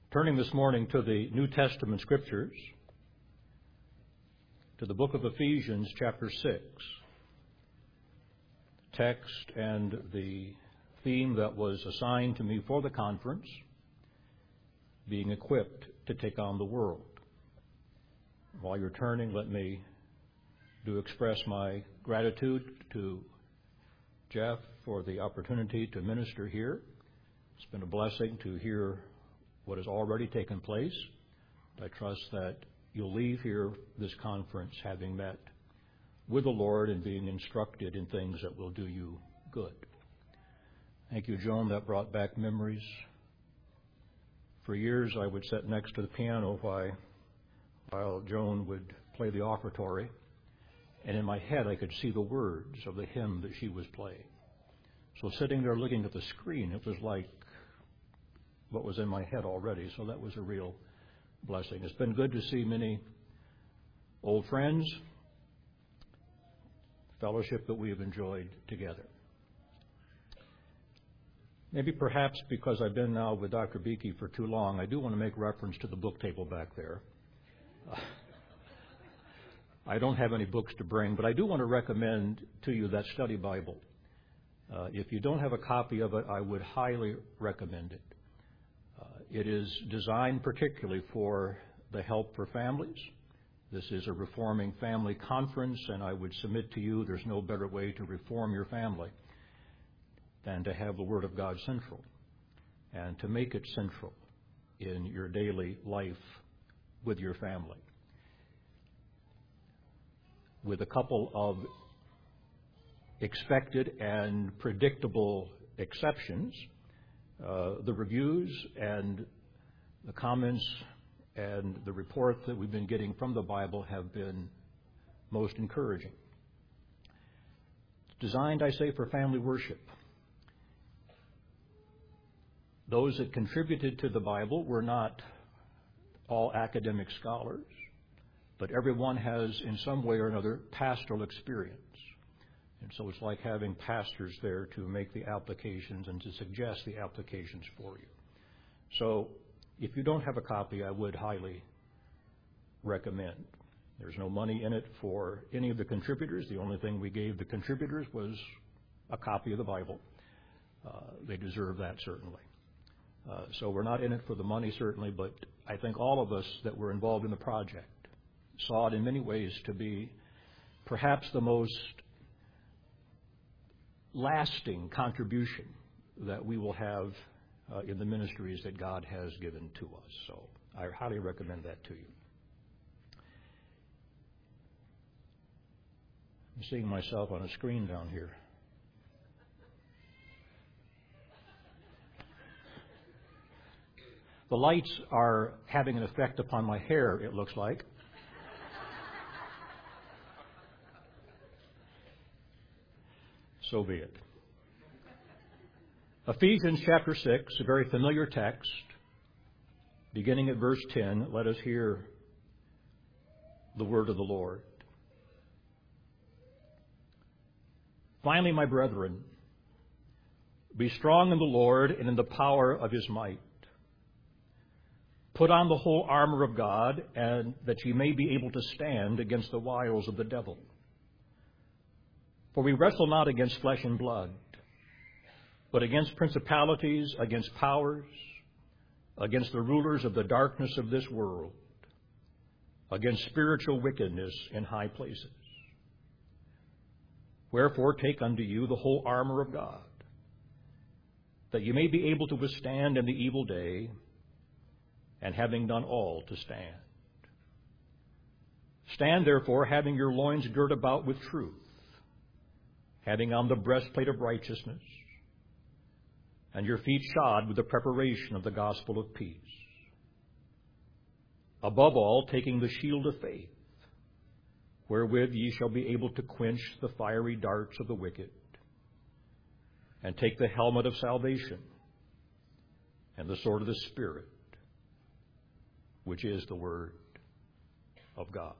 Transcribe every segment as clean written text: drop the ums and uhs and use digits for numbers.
Turning this morning to the New Testament Scriptures, to the book of Ephesians, chapter 6. Text and the theme that was assigned to me for the conference, being equipped to take on the world. While you're turning, let me express my gratitude to Jeff for the opportunity to minister here. It's been a blessing to hear what has already taken place. I trust that you'll leave here this conference having met with the Lord and being instructed in things that will do you good. Thank you, Joan. That brought back memories. For years, I would sit next to the piano while Joan would play the offertory, and in my head, I could see the words of the hymn that she was playing. So sitting there looking at the screen, it was like what was in my head already, so that was a real blessing. It's been good to see many old friends, fellowship that we have enjoyed together. Maybe perhaps because I've been now with Dr. Beakey for too long, I do want to make reference to the book table back there. I don't have any books to bring, but I do want to recommend to you that study Bible. If you don't have a copy of it, I would highly recommend it. It is designed particularly for the Help for Families. This is a reforming family conference, and I would submit to you there's no better way to reform your family than to have the Word of God central and to make it central in your daily life with your family. With a couple of expected and predictable exceptions, the reviews and the comments and the reports that we've been getting from the Bible have been most encouraging. It's designed, I say, for family worship. Those that contributed to the Bible were not all academic scholars, but everyone has, in some way or another, pastoral experience. And so it's like having pastors there to make the applications and to suggest the applications for you. So if you don't have a copy, I would highly recommend. There's no money in it for any of the contributors. The only thing we gave the contributors was a copy of the Bible. They deserve that, certainly. So we're not in it for the money, certainly, but I think all of us that were involved in the project saw it in many ways to be perhaps the most lasting contribution that we will have in the ministries that God has given to us. So I highly recommend that to you. I'm seeing myself on a screen down here. The lights are having an effect upon my hair, it looks like. So be it. Ephesians chapter 6, a very familiar text. Beginning at verse 10, let us hear the word of the Lord. Finally, my brethren, be strong in the Lord and in the power of His might. Put on the whole armor of God, and that ye may be able to stand against the wiles of the devil. For we wrestle not against flesh and blood, but against principalities, against powers, against the rulers of the darkness of this world, against spiritual wickedness in high places. Wherefore take unto you the whole armor of God, that ye may be able to withstand in the evil day, and having done all, to stand. Stand therefore, having your loins girt about with truth, having on the breastplate of righteousness, and your feet shod with the preparation of the gospel of peace. Above all, taking the shield of faith, wherewith ye shall be able to quench the fiery darts of the wicked, and take the helmet of salvation, and the sword of the Spirit, which is the Word of God.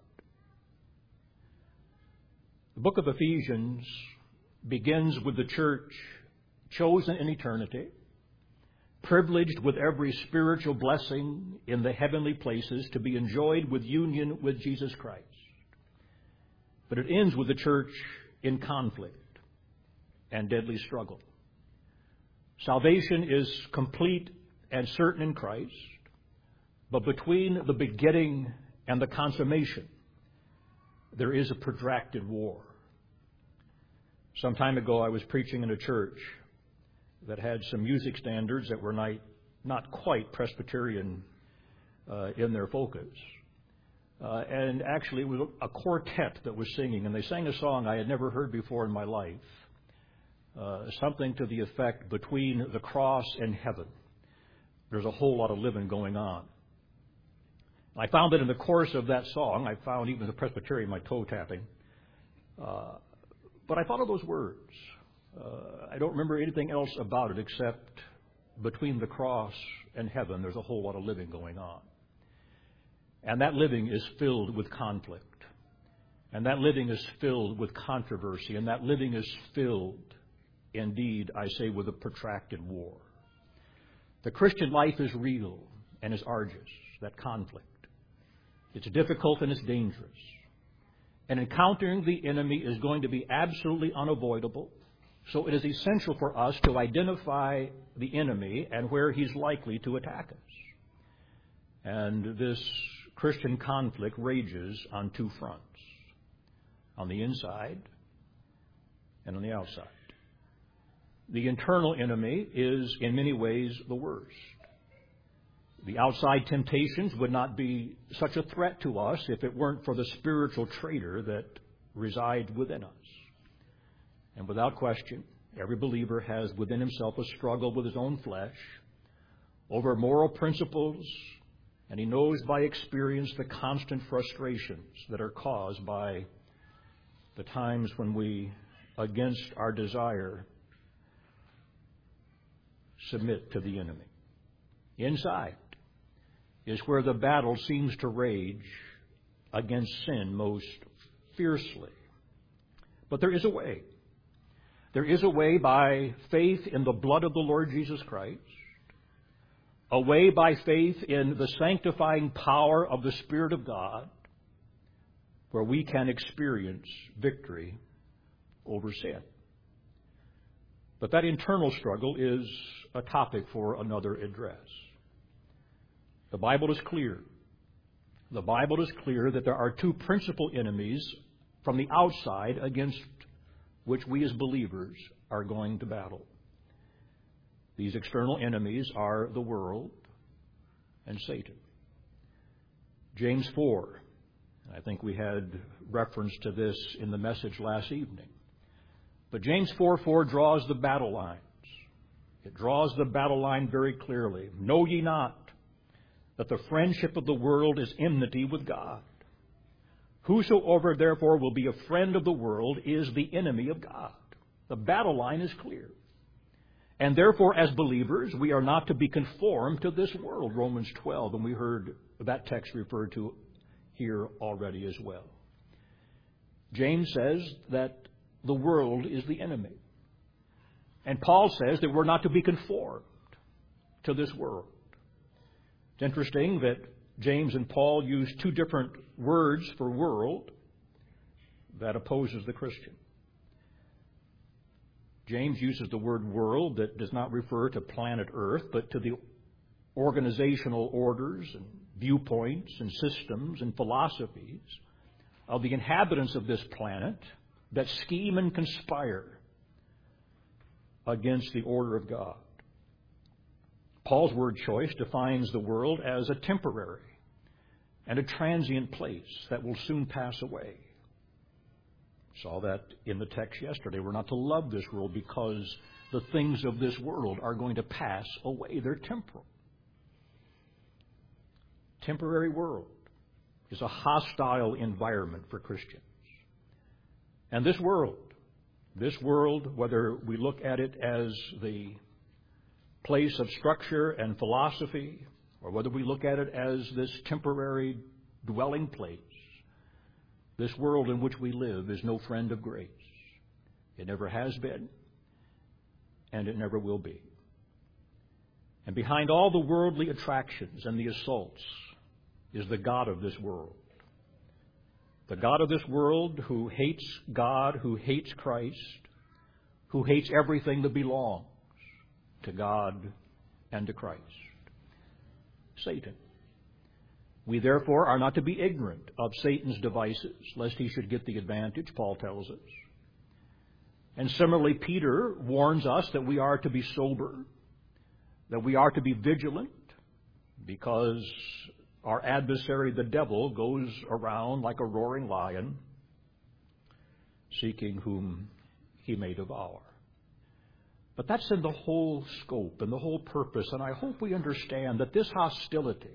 The book of Ephesians begins with the church chosen in eternity privileged with every spiritual blessing in the heavenly places to be enjoyed with union with Jesus Christ. But it ends with the church in conflict and deadly struggle. Salvation is complete and certain in Christ, but between the beginning and the consummation, there is a protracted war. Some time ago, I was preaching in a church that had some music standards that were not quite Presbyterian in their focus. And actually, it was a quartet that was singing, and they sang a song I had never heard before in my life, something to the effect, between the cross and heaven, there's a whole lot of living going on. I found that in the course of that song, I found even the Presbyterian my toe tapping, but I thought of those words. I don't remember anything else about it except between the cross and heaven, there's a whole lot of living going on. And that living is filled with conflict. And that living is filled with controversy. And that living is filled, indeed, I say, with a protracted war. The Christian life is real and is arduous, that conflict. It's difficult and it's dangerous. And encountering the enemy is going to be absolutely unavoidable. So it is essential for us to identify the enemy and where he's likely to attack us. And this Christian conflict rages on two fronts, on the inside and on the outside. The internal enemy is in many ways the worst. The outside temptations would not be such a threat to us if it weren't for the spiritual traitor that resides within us. And without question, every believer has within himself a struggle with his own flesh over moral principles, and he knows by experience the constant frustrations that are caused by the times when we, against our desire, submit to the enemy. Inside is where the battle seems to rage against sin most fiercely. But there is a way. There is a way by faith in the blood of the Lord Jesus Christ, a way by faith in the sanctifying power of the Spirit of God, where we can experience victory over sin. But that internal struggle is a topic for another address. The Bible is clear. The Bible is clear that there are two principal enemies from the outside against which we as believers are going to battle. These external enemies are the world and Satan. James 4, I think we had reference to this in the message last evening. But James 4:4 draws the battle lines. It draws the battle line very clearly. Know ye not that the friendship of the world is enmity with God? Whosoever therefore will be a friend of the world is the enemy of God. The battle line is clear. And therefore, as believers, we are not to be conformed to this world, Romans 12, and we heard that text referred to here already as well. James says that the world is the enemy. And Paul says that we're not to be conformed to this world. It's interesting that James and Paul use two different words for world that opposes the Christian. James uses the word world that does not refer to planet Earth, but to the organizational orders and viewpoints and systems and philosophies of the inhabitants of this planet that scheme and conspire against the order of God. Paul's word choice defines the world as a temporary and a transient place that will soon pass away. Saw that in the text yesterday. We're not to love this world because the things of this world are going to pass away. They're temporal. Temporary world is a hostile environment for Christians. And this world, whether we look at it as the place of structure and philosophy, or whether we look at it as this temporary dwelling place, this world in which we live is no friend of grace. It never has been, and it never will be. And behind all the worldly attractions and the assaults is the god of this world. The god of this world who hates God, who hates Christ, who hates everything that belongs to God and to Christ. Satan. We therefore are not to be ignorant of Satan's devices, lest he should get the advantage, Paul tells us. And similarly, Peter warns us that we are to be sober, that we are to be vigilant, because our adversary, the devil, goes around like a roaring lion, seeking whom he may devour. But that's in the whole scope and the whole purpose, and I hope we understand that this hostility,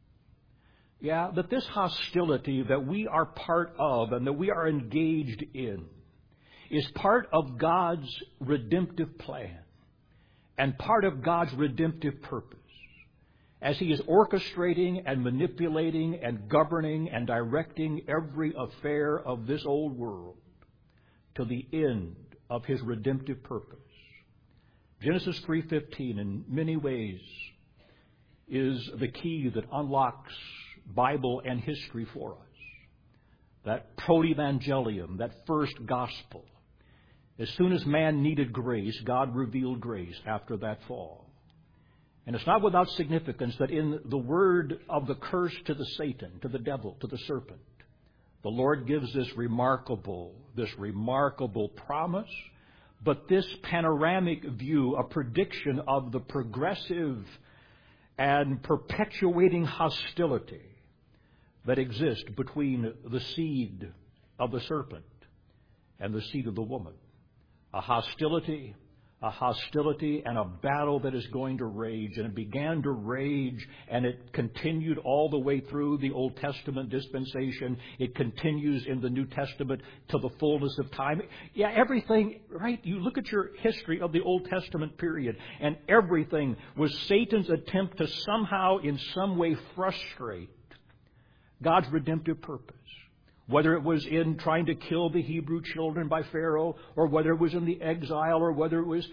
that we are part of and that we are engaged in, is part of God's redemptive plan and part of God's redemptive purpose, as He is orchestrating and manipulating and governing and directing every affair of this old world to the end of His redemptive purpose. Genesis 3:15 in many ways is the key that unlocks Bible and history for us. That proto-evangelium, that first gospel. As soon as man needed grace, God revealed grace after that fall. And it's not without significance that in the word of the curse to the Satan, to the devil, to the serpent, the Lord gives this remarkable promise, but this panoramic view, a prediction of the progressive and perpetuating hostility that exists between the seed of the serpent and the seed of the woman. A hostility and a battle that is going to rage. And it began to rage, and it continued all the way through the Old Testament dispensation. It continues in the New Testament to the fullness of time. Yeah, everything, right? You look at your history of the Old Testament period, and everything was Satan's attempt to somehow, in some way, frustrate God's redemptive purpose. Whether it was in trying to kill the Hebrew children by Pharaoh, or whether it was in the exile, or whether it was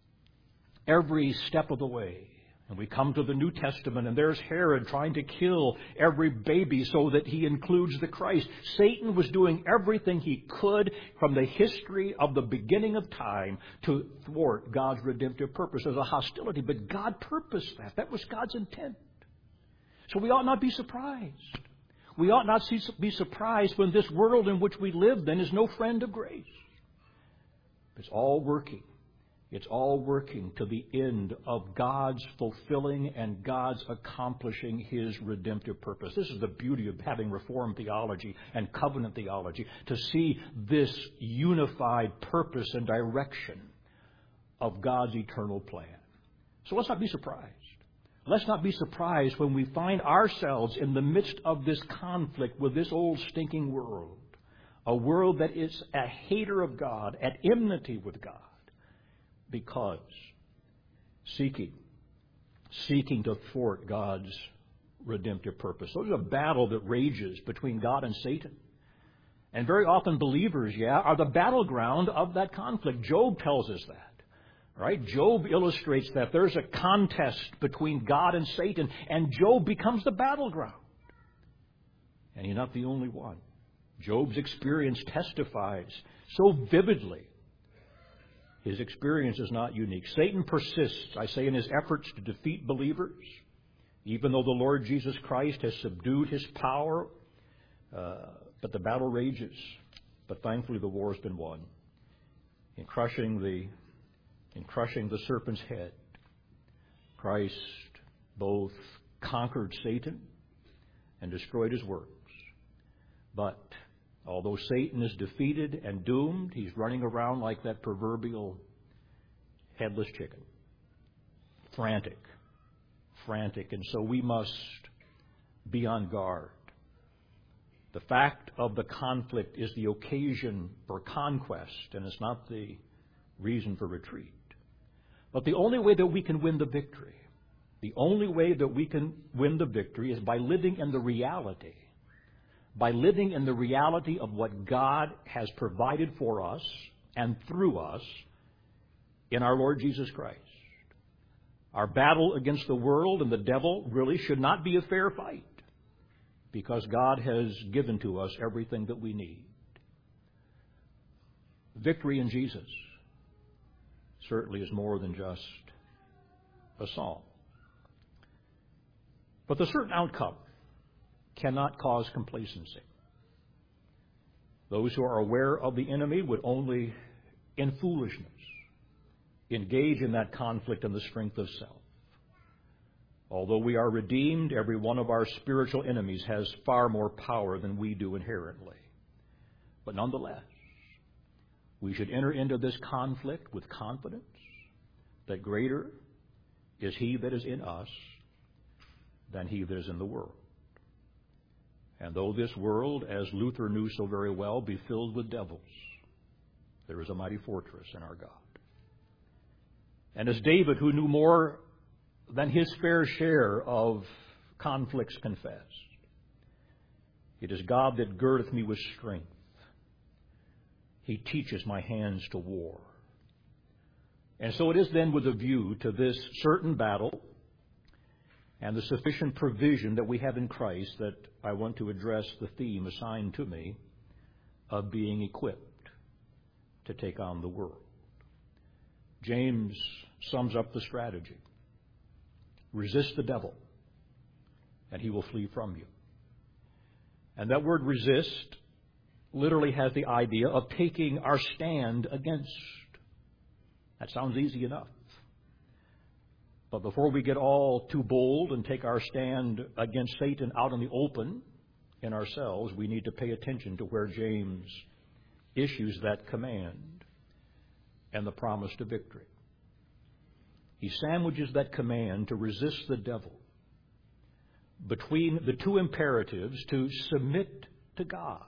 every step of the way. And we come to the New Testament, and there's Herod trying to kill every baby so that he includes the Christ. Satan was doing everything he could from the history of the beginning of time to thwart God's redemptive purpose. There's a hostility, but God purposed that. That was God's intent. So we ought not be surprised. We ought not be surprised when this world in which we live then is no friend of grace. It's all working. It's all working to the end of God's fulfilling and God's accomplishing His redemptive purpose. This is the beauty of having Reformed theology and covenant theology, to see this unified purpose and direction of God's eternal plan. So let's not be surprised. Let's not be surprised when we find ourselves in the midst of this conflict with this old stinking world, a world that is a hater of God, at enmity with God, because seeking to thwart God's redemptive purpose. So there's a battle that rages between God and Satan. And very often believers, are the battleground of that conflict. Job tells us that. Right? Job illustrates that there's a contest between God and Satan, and Job becomes the battleground. And he's not the only one. Job's experience testifies so vividly. His experience is not unique. Satan persists, I say, in his efforts to defeat believers, even though the Lord Jesus Christ has subdued his power. But the battle rages. But thankfully the war has been won. In crushing the serpent's head, Christ both conquered Satan and destroyed his works. But although Satan is defeated and doomed, he's running around like that proverbial headless chicken. Frantic. And so we must be on guard. The fact of the conflict is the occasion for conquest, and it's not the reason for retreat. But the only way that we can win the victory, is by living in the reality of what God has provided for us and through us in our Lord Jesus Christ. Our battle against the world and the devil really should not be a fair fight, because God has given to us everything that we need. Victory in Jesus certainly is more than just a song. But the certain outcome cannot cause complacency. Those who are aware of the enemy would only, in foolishness, engage in that conflict in the strength of self. Although we are redeemed, every one of our spiritual enemies has far more power than we do inherently. But nonetheless, we should enter into this conflict with confidence that greater is He that is in us than he that is in the world. And though this world, as Luther knew so very well, be filled with devils, there is a mighty fortress in our God. And as David, who knew more than his fair share of conflicts, confessed, it is God that girdeth me with strength. He teaches my hands to war. And so it is then with a view to this certain battle and the sufficient provision that we have in Christ that I want to address the theme assigned to me of being equipped to take on the world. James sums up the strategy. Resist the devil, and he will flee from you. And that word resist literally has the idea of taking our stand against. That sounds easy enough. But before we get all too bold and take our stand against Satan out in the open in ourselves, we need to pay attention to where James issues that command and the promise to victory. He sandwiches that command to resist the devil between the two imperatives to submit to God.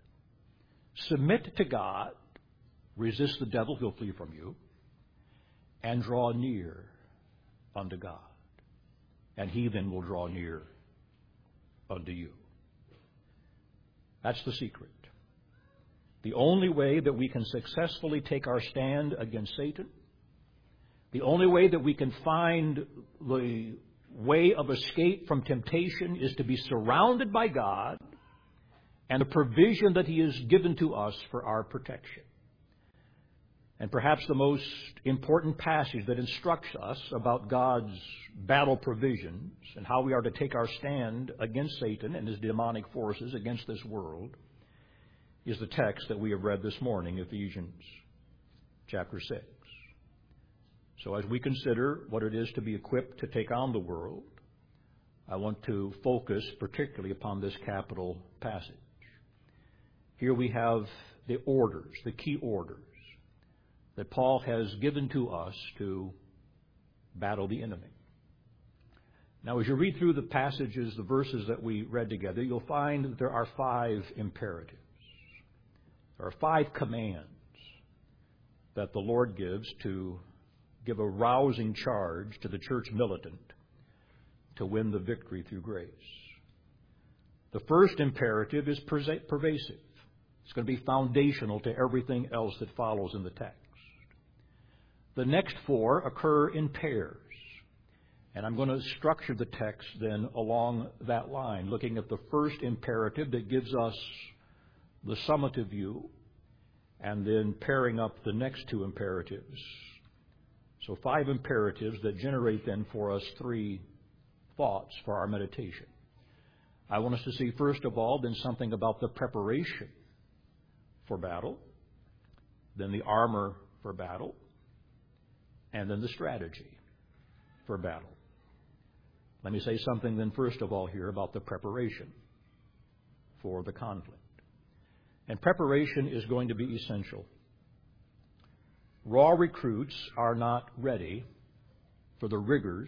Submit to God, resist the devil, he'll flee from you, and draw near unto God. And he then will draw near unto you. That's the secret. The only way that we can successfully take our stand against Satan, the only way that we can find the way of escape from temptation is to be surrounded by God and the provision that He has given to us for our protection. And perhaps the most important passage that instructs us about God's battle provisions and how we are to take our stand against Satan and his demonic forces against this world is the text that we have read this morning, Ephesians chapter 6. So as we consider what it is to be equipped to take on the world, I want to focus particularly upon this capital passage. Here we have the orders, the key orders that Paul has given to us to battle the enemy. Now, as you read through the passages, the verses that we read together, you'll find that there are 5 imperatives. There are 5 commands that the Lord gives to give a rousing charge to the church militant to win the victory through grace. The first imperative is pervasive. It's going to be foundational to everything else that follows in the text. The next 4 occur in pairs. And I'm going to structure the text then along that line, looking at the first imperative that gives us the summative view, and then pairing up the next 2 imperatives. So 5 imperatives that generate then for us 3 thoughts for our meditation. I want us to see, first of all, then something about the preparation for battle, then the armor for battle, and then the strategy for battle. Let me say something then first of all here about the preparation for the conflict. And preparation is going to be essential. Raw recruits are not ready for the rigors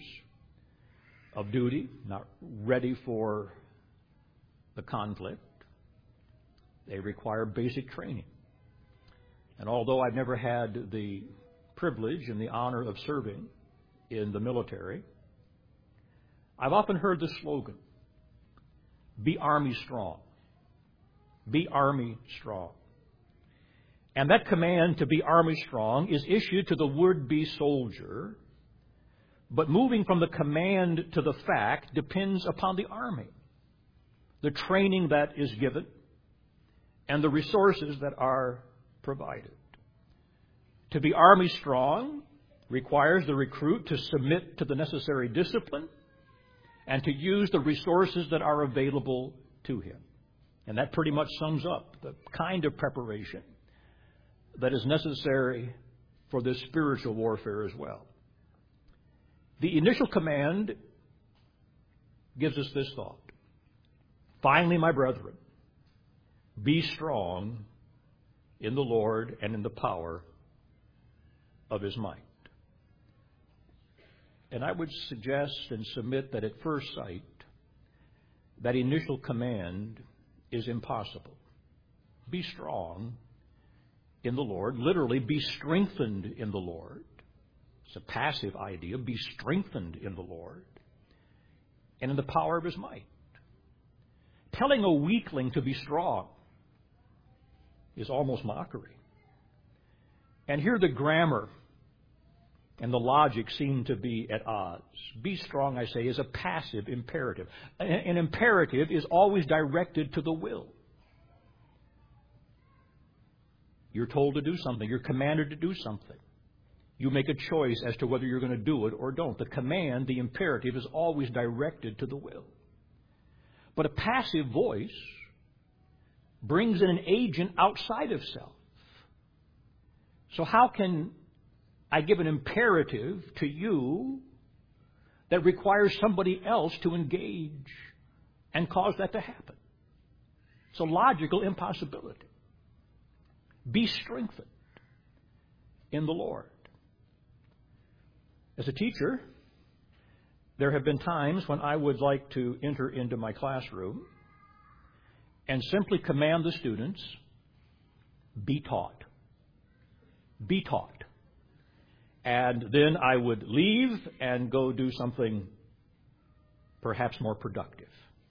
of duty, not ready for the conflict. They require basic training. And although I've never had the privilege and the honor of serving in the military, I've often heard the slogan, "Be Army strong." Be Army strong. And that command to be Army strong is issued to the would-be soldier But moving from the command to the fact depends upon the army, the training that is given, and the resources that are provided. To be army strong requires the recruit to submit to the necessary discipline and to use the resources that are available to him. And that pretty much sums up the kind of preparation that is necessary for this spiritual warfare as well. The initial command gives us this thought. Finally, my brethren, be strong in the Lord and in the power of His might. And I would suggest and submit that at first sight, that initial command is impossible. Be strong in the Lord. Literally, be strengthened in the Lord. It's a passive idea. Be strengthened in the Lord and in the power of His might. Telling a weakling to be strong is almost mockery. And here the grammar and the logic seem to be at odds. Be strong, I say, is a passive imperative. An imperative is always directed to the will. You're told to do something. You're commanded to do something. You make a choice as to whether you're going to do it or don't. The command, the imperative, is always directed to the will. But a passive voice brings in an agent outside of self. So how can I give an imperative to you that requires somebody else to engage and cause that to happen? It's a logical impossibility. Be strengthened in the Lord. As a teacher, there have been times when I would like to enter into my classroom and simply command the students, be taught. Be taught. And then I would leave and go do something perhaps more productive.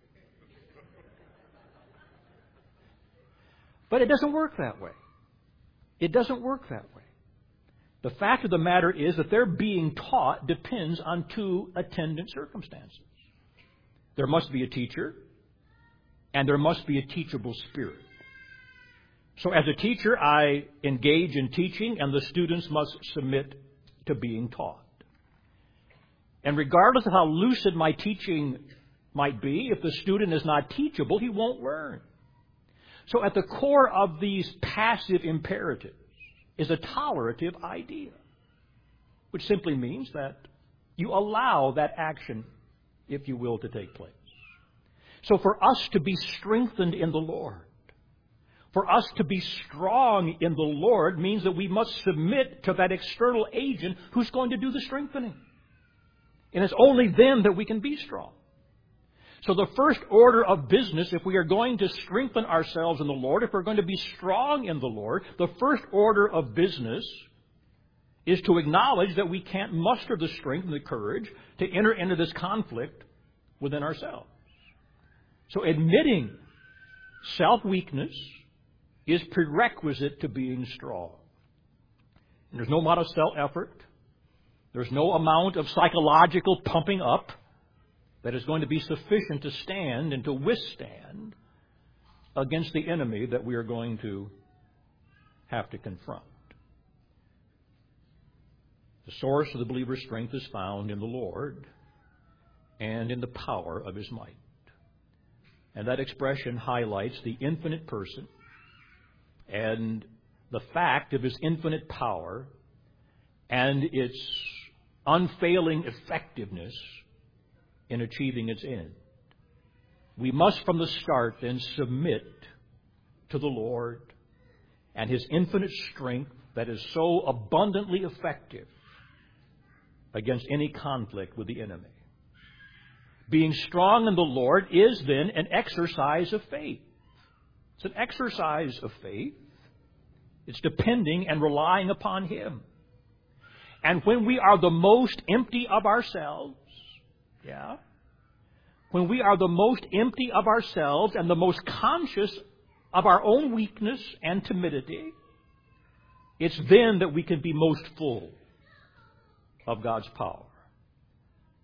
But it doesn't work that way. It doesn't work that way. The fact of the matter is that their being taught depends on two attendant circumstances. There must be a teacher, and there must be a teachable spirit. So as a teacher, I engage in teaching, and the students must submit to being taught. And regardless of how lucid my teaching might be, if the student is not teachable, he won't learn. So at the core of these passive imperatives is a tolerative idea, which simply means that you allow that action, if you will, to take place. So for us to be strengthened in the Lord, for us to be strong in the Lord, means that we must submit to that external agent who's going to do the strengthening. And it's only then that we can be strong. So the first order of business, if we are going to strengthen ourselves in the Lord, if we're going to be strong in the Lord, the first order of business is to acknowledge that we can't muster the strength and the courage to enter into this conflict within ourselves. So admitting self-weakness is prerequisite to being strong. And there's no amount of self-effort. There's no amount of psychological pumping up that is going to be sufficient to stand and to withstand against the enemy that we are going to have to confront. The source of the believer's strength is found in the Lord and in the power of His might. And that expression highlights the infinite person and the fact of His infinite power and its unfailing effectiveness in achieving its end. We must from the start then submit to the Lord and His infinite strength that is so abundantly effective against any conflict with the enemy. Being strong in the Lord is then an exercise of faith. It's an exercise of faith. It's depending and relying upon Him. And when we are the most empty of ourselves, when we are the most empty of ourselves and the most conscious of our own weakness and timidity, it's then that we can be most full of God's power.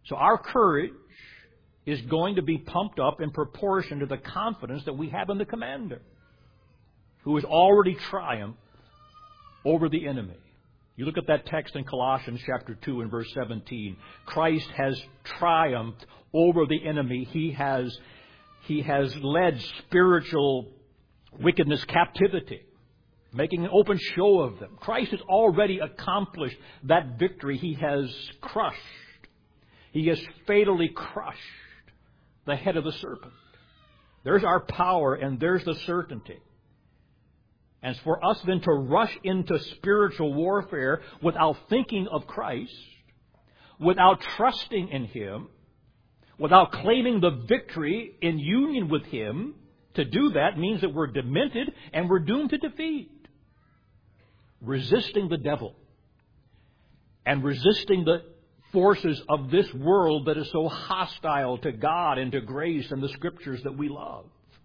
So our courage is going to be pumped up in proportion to the confidence that we have in the commander, who has already triumphed over the enemy. You look at that text in Colossians chapter 2 and verse 17. Christ has triumphed over the enemy. He has led spiritual wickedness captivity, making an open show of them. Christ has already accomplished that victory. He has crushed. He has fatally crushed the head of the serpent. There's our power and there's the certainty. And for us then to rush into spiritual warfare without thinking of Christ, without trusting in Him, without claiming the victory in union with Him, to do that means that we're demented and we're doomed to defeat. Resisting the devil and resisting the forces of this world that is so hostile to God and to grace and the Scriptures that we love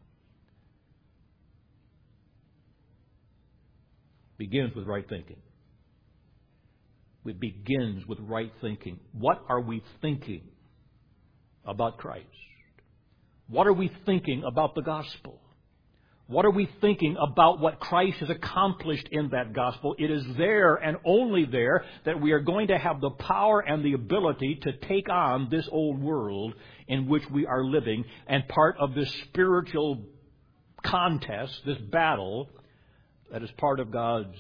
begins with right thinking. It begins with right thinking. What are we thinking about Christ? What are we thinking about the gospel? What are we thinking about what Christ has accomplished in that gospel? It is there and only there that we are going to have the power and the ability to take on this old world in which we are living, and part of this spiritual contest, this battle, that is part of God's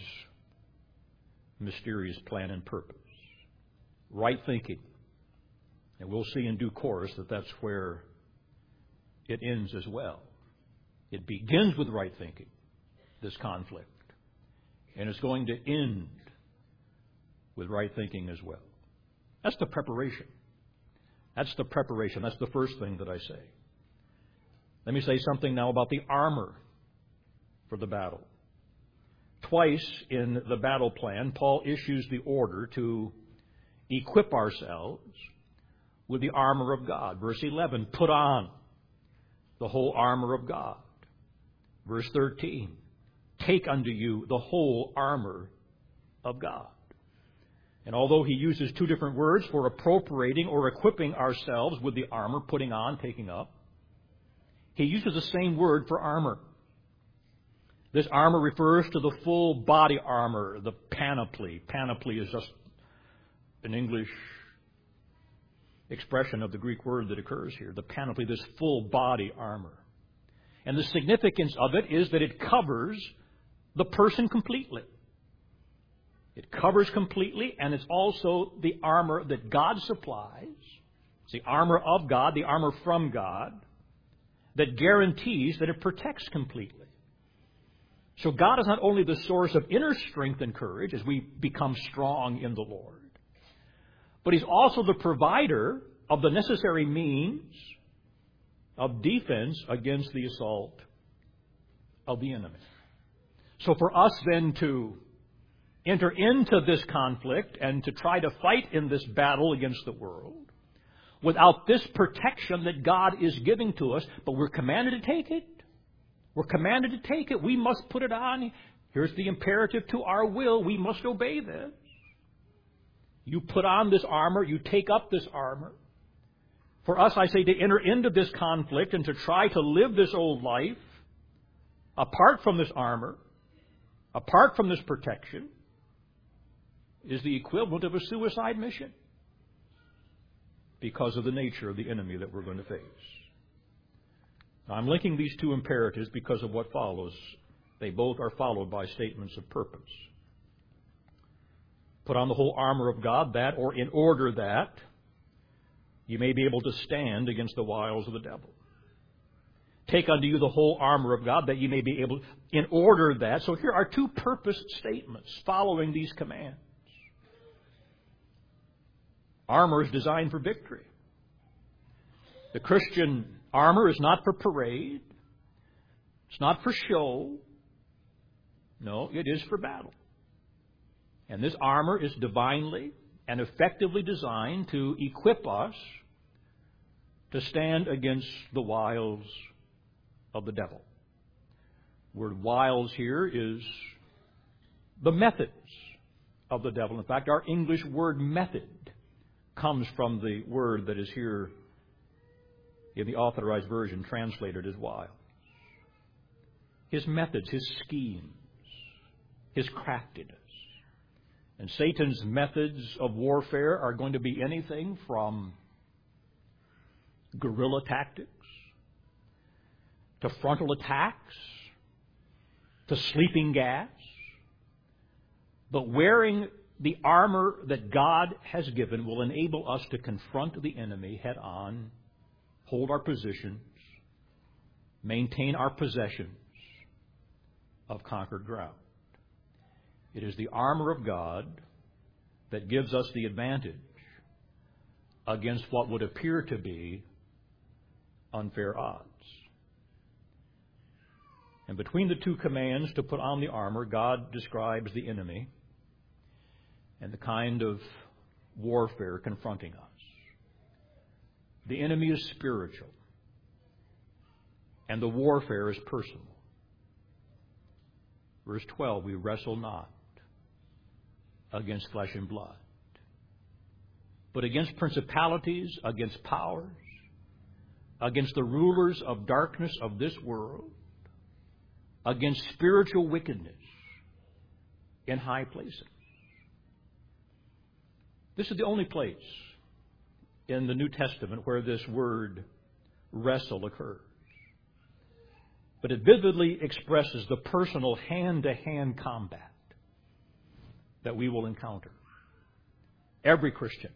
mysterious plan and purpose. Right thinking. And we'll see in due course that that's where it ends as well. It begins with right thinking, this conflict. And it's going to end with right thinking as well. That's the preparation. That's the preparation. That's the first thing that I say. Let me say something now about the armor for the battle. Twice in the battle plan, Paul issues the order to equip ourselves with the armor of God. Verse 11, put on the whole armor of God. Verse 13, take unto you the whole armor of God. And although he uses two different words for appropriating or equipping ourselves with the armor, putting on, taking up, he uses the same word for armor. This armor refers to the full body armor, the panoply. Panoply is just an English expression of the Greek word that occurs here. The panoply, this full body armor. And the significance of it is that it covers the person completely. It covers completely, and it's also the armor that God supplies. It's the armor of God, the armor from God, that guarantees that it protects completely. So God is not only the source of inner strength and courage as we become strong in the Lord, but He's also the provider of the necessary means of defense against the assault of the enemy. So for us then to enter into this conflict and to try to fight in this battle against the world without this protection that God is giving to us, but we're commanded to take it. We're commanded to take it. We must put it on. Here's the imperative to our will. We must obey this. You put on this armor. You take up this armor. For us, I say, to enter into this conflict and to try to live this old life apart from this armor, apart from this protection, is the equivalent of a suicide mission because of the nature of the enemy that we're going to face. Now, I'm linking these two imperatives because of what follows. They both are followed by statements of purpose. Put on the whole armor of God, that, or in order that you may be able to stand against the wiles of the devil. Take unto you the whole armor of God, that you may be able, in order that. So here are two purpose statements following these commands. Armor is designed for victory. The Christian armor is not for parade. It's not for show. No, it is for battle. And this armor is divinely and effectively designed to equip us to stand against the wiles of the devil. The word wiles here is the methods of the devil. In fact, our English word method comes from the word that is here in the Authorized Version translated as wiles. His methods, his schemes, his craftiness. And Satan's methods of warfare are going to be anything from guerrilla tactics to frontal attacks to sleeping gas. But wearing the armor that God has given will enable us to confront the enemy head on, hold our positions, maintain our possessions of conquered ground. It is the armor of God that gives us the advantage against what would appear to be unfair odds. And between the two commands to put on the armor, God describes the enemy and the kind of warfare confronting us. The enemy is spiritual, and the warfare is personal. Verse 12, we wrestle not against flesh and blood, but against principalities, against powers, against the rulers of darkness of this world, against spiritual wickedness in high places. This is the only place in the New Testament where this word wrestle occurs. But it vividly expresses the personal hand-to-hand combat that we will encounter. Every Christian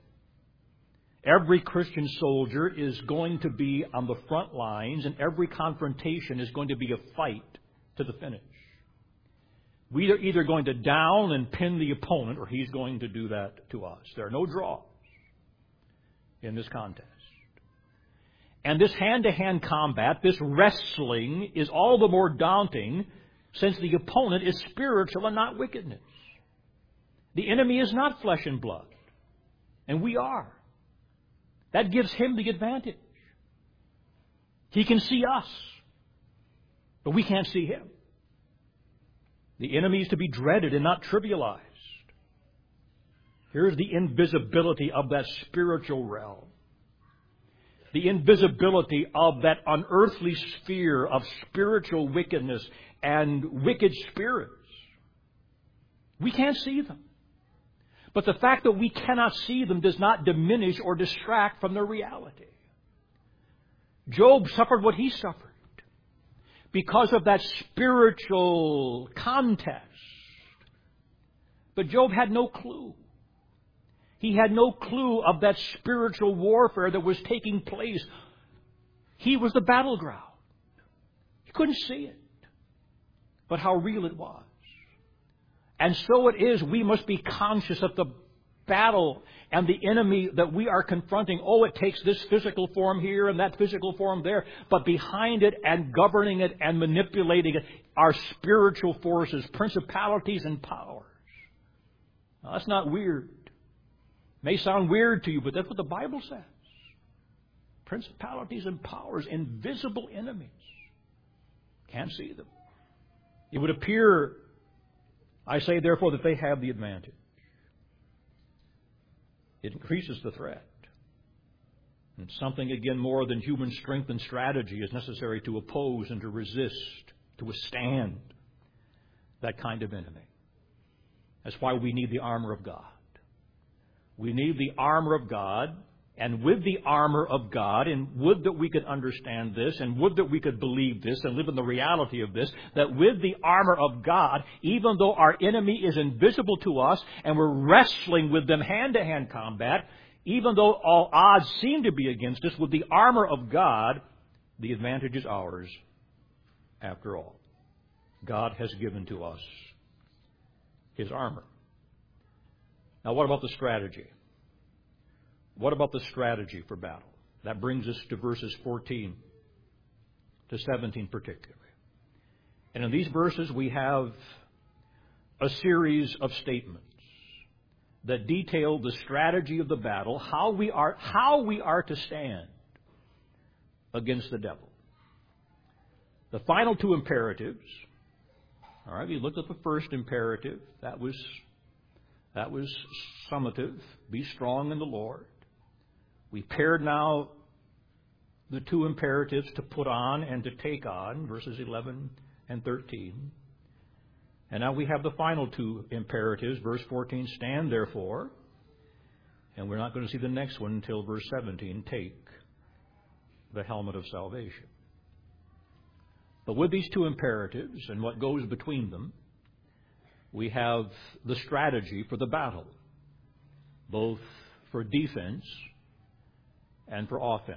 soldier is going to be on the front lines, and every confrontation is going to be a fight to the finish. We are either going to down and pin the opponent, or he's going to do that to us. There are no draws in this contest. And this hand-to-hand combat, this wrestling, is all the more daunting since the opponent is spiritual and not wickedness. The enemy is not flesh and blood, and we are. That gives him the advantage. He can see us, but we can't see him. The enemy is to be dreaded and not trivialized. Here's the invisibility of that spiritual realm. The invisibility of that unearthly sphere of spiritual wickedness and wicked spirits. We can't see them. But the fact that we cannot see them does not diminish or distract from their reality. Job suffered what he suffered because of that spiritual contest. But Job had no clue. He had no clue of that spiritual warfare that was taking place. He was the battleground. He couldn't see it, but how real it was. And so it is, we must be conscious of the battle and the enemy that we are confronting. Oh, it takes this physical form here and that physical form there. But behind it and governing it and manipulating it are spiritual forces, principalities and powers. Now, that's not weird. May sound weird to you, but that's what the Bible says. Principalities and powers, invisible enemies. Can't see them. It would appear, I say therefore, that they have the advantage. It increases the threat. And something, again, more than human strength and strategy is necessary to oppose and to resist, to withstand that kind of enemy. That's why we need the armor of God. We need the armor of God, and with the armor of God, and would that we could understand this, and would that we could believe this, and live in the reality of this, that with the armor of God, even though our enemy is invisible to us, and we're wrestling with them hand-to-hand combat, even though all odds seem to be against us, with the armor of God, the advantage is ours after all. God has given to us His armor. Now, what about the strategy? What about the strategy for battle? That brings us to verses 14 to 17 particularly. And in these verses, we have a series of statements that detail the strategy of the battle, how we are to stand against the devil. The final two imperatives. All right, we looked at the first imperative. That was summative. Be strong in the Lord We paired now the two imperatives to put on and to take on, verses 11 and 13. And now we have the final two imperatives, verse 14, stand therefore. And we're not going to see the next one until verse 17, take the helmet of salvation. But with these two imperatives and what goes between them, we have the strategy for the battle, both for defense and for offense.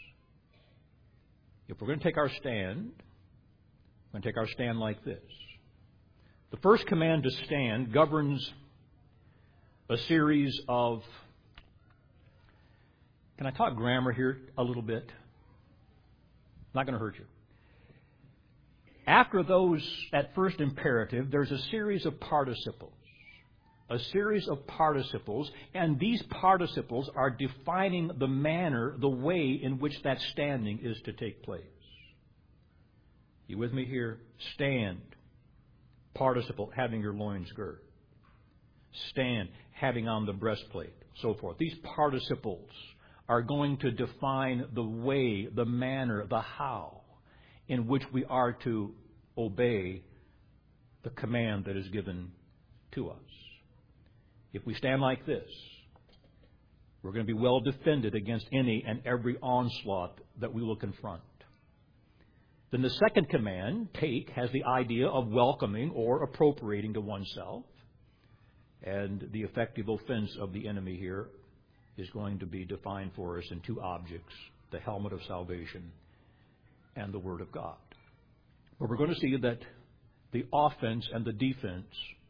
If we're going to take our stand, we're going to take our stand like this. The first command to stand governs a series of... Can I talk grammar here a little bit? Not going to hurt you. After those, that first imperative, there's a series of participles. A series of participles, and these participles are defining the manner, the way in which that standing is to take place. You with me here? Stand. Participle, having your loins girt. Stand, having on the breastplate, so forth. These participles are going to define the way, the manner, the how in which we are to obey the command that is given to us. If we stand like this, we're going to be well defended against any and every onslaught that we will confront. Then the second command, take, has the idea of welcoming or appropriating to oneself. And the effective offense of the enemy here is going to be defined for us in two objects, the helmet of salvation and the Word of God. But we're going to see that the offense and the defense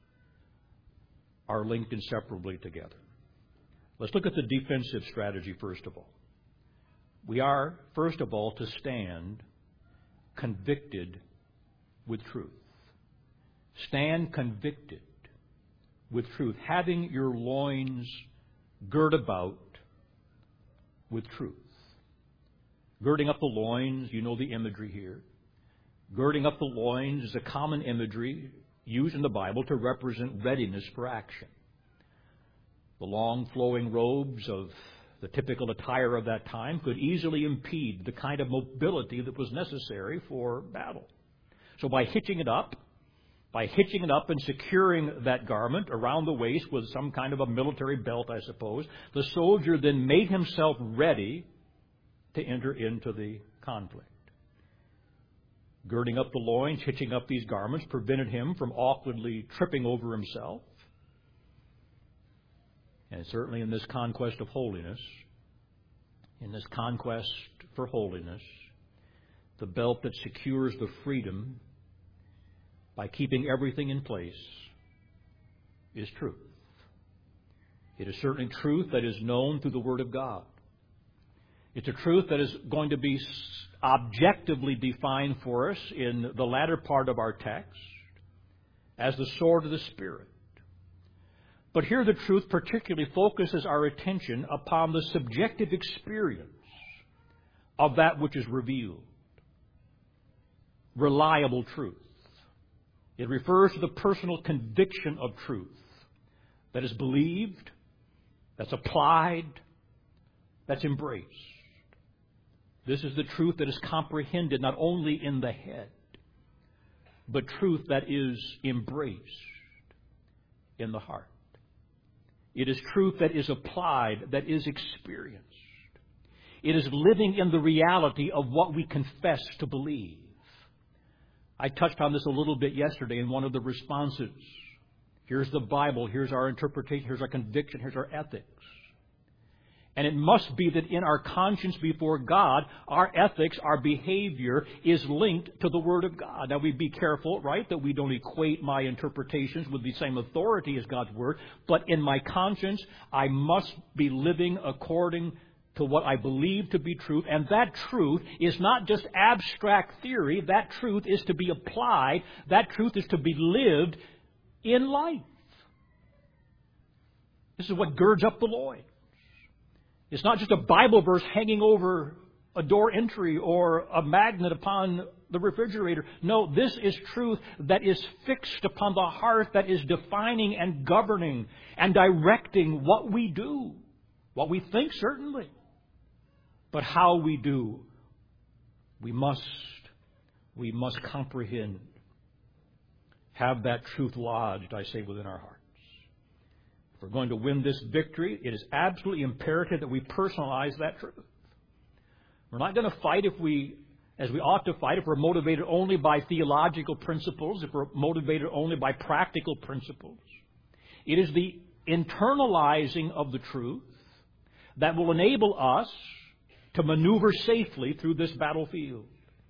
are linked inseparably together. Let's look at the defensive strategy first of all. We are, first of all, to stand convicted with truth. Stand convicted with truth, having your loins girt about with truth. Girding up the loins, you know the imagery here. Girding up the loins is a common imagery used in the Bible to represent readiness for action. The long flowing robes of the typical attire of that time could easily impede the kind of mobility that was necessary for battle. So by hitching it up and securing that garment around the waist with some kind of a military belt, I suppose, the soldier then made himself ready to enter into the conflict. Girding up the loins, hitching up these garments, prevented him from awkwardly tripping over himself. And certainly in this conquest of holiness, in this conquest for holiness, the belt that secures the freedom by keeping everything in place is truth. It is certainly truth that is known through the Word of God. It's a truth that is going to be objectively defined for us in the latter part of our text as the sword of the Spirit. But here the truth particularly focuses our attention upon the subjective experience of that which is revealed. Reliable truth. It refers to the personal conviction of truth that is believed, that's applied, that's embraced. This is the truth that is comprehended not only in the head, but truth that is embraced in the heart. It is truth that is applied, that is experienced. It is living in the reality of what we confess to believe. I touched on this a little bit yesterday in one of the responses. Here's the Bible, here's our interpretation, here's our conviction, here's our ethics. And it must be that in our conscience before God, our ethics, our behavior is linked to the Word of God. Now, we be careful, right, that we don't equate my interpretations with the same authority as God's Word. But in my conscience, I must be living according to what I believe to be truth. And that truth is not just abstract theory. That truth is to be applied. That truth is to be lived in life. This is what girds up the loins. It's not just a Bible verse hanging over a door entry or a magnet upon the refrigerator. No, this is truth that is fixed upon the heart, that is defining and governing and directing what we do, what we think, certainly, But how we do, we must comprehend, have that truth lodged, I say, within our hearts. If we're going to win this victory, it is absolutely imperative that we personalize that truth. We're not going to fight as we ought to fight, if we're motivated only by theological principles, if we're motivated only by practical principles. It is the internalizing of the truth that will enable us to maneuver safely through this battlefield.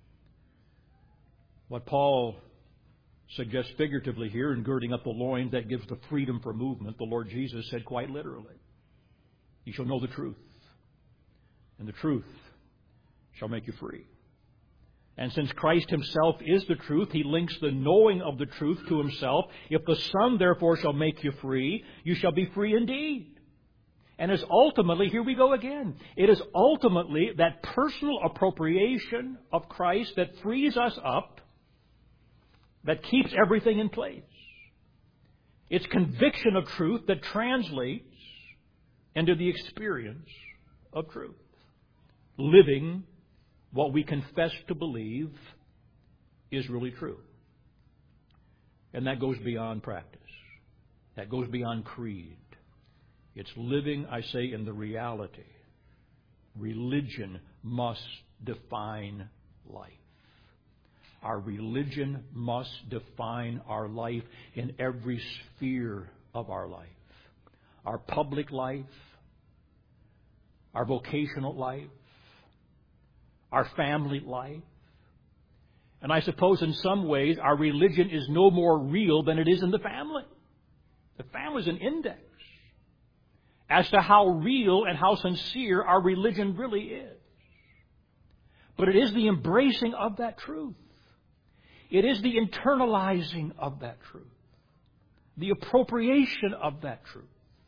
What Paul suggests figuratively here in girding up the loins that gives the freedom for movement, the Lord Jesus said quite literally, "You shall know the truth, and the truth shall make you free." And since Christ himself is the truth, he links the knowing of the truth to himself. If the Son, therefore, shall make you free, you shall be free indeed. And as ultimately, here we go again, it is ultimately that personal appropriation of Christ that frees us up, that keeps everything in place. It's conviction of truth that translates into the experience of truth. Living what we confess to believe is really true. And that goes beyond practice. That goes beyond creed. It's living, I say, in the reality. Religion must define life. Our religion must define our life in every sphere of our life. Our public life, our vocational life, our family life. And I suppose in some ways our religion is no more real than it is in the family. The family is an index as to how real and how sincere our religion really is. But it is the embracing of that truth. It is the internalizing of that truth. The appropriation of that truth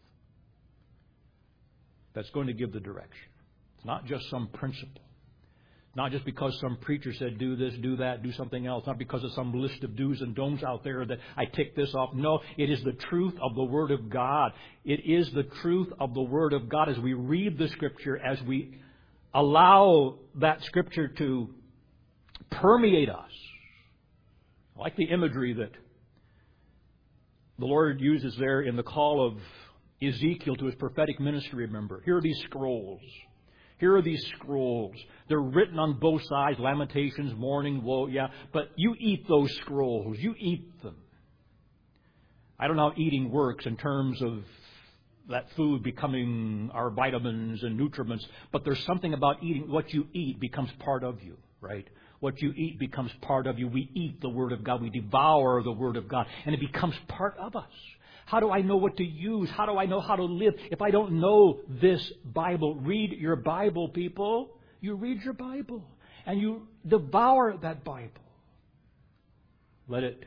that's going to give the direction. It's not just some principle. Not just because some preacher said do this, do that, do something else. Not because of some list of do's and don'ts out there that I tick this off. No, it is the truth of the Word of God. It is the truth of the Word of God as we read the Scripture, as we allow that Scripture to permeate us. I like the imagery that the Lord uses there in the call of Ezekiel to his prophetic ministry, remember. Here are these scrolls. Here are these scrolls. They're written on both sides, lamentations, mourning, woe, yeah. But you eat those scrolls. You eat them. I don't know how eating works in terms of that food becoming our vitamins and nutriments, but there's something about eating. What you eat becomes part of you, right? What you eat becomes part of you. We eat the Word of God. We devour the Word of God, and it becomes part of us. How do I know what to use? How do I know how to live if I don't know this Bible? Read your Bible, people. You read your Bible, and you devour that Bible. Let it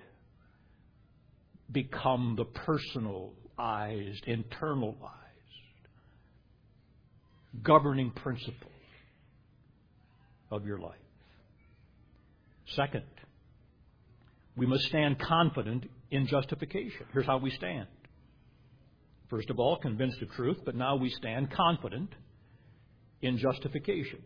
become the personalized, internalized, governing principle of your life. Second, we must stand confident in justification. Here's how we stand. First of all, convinced of truth, but now we stand confident in justification.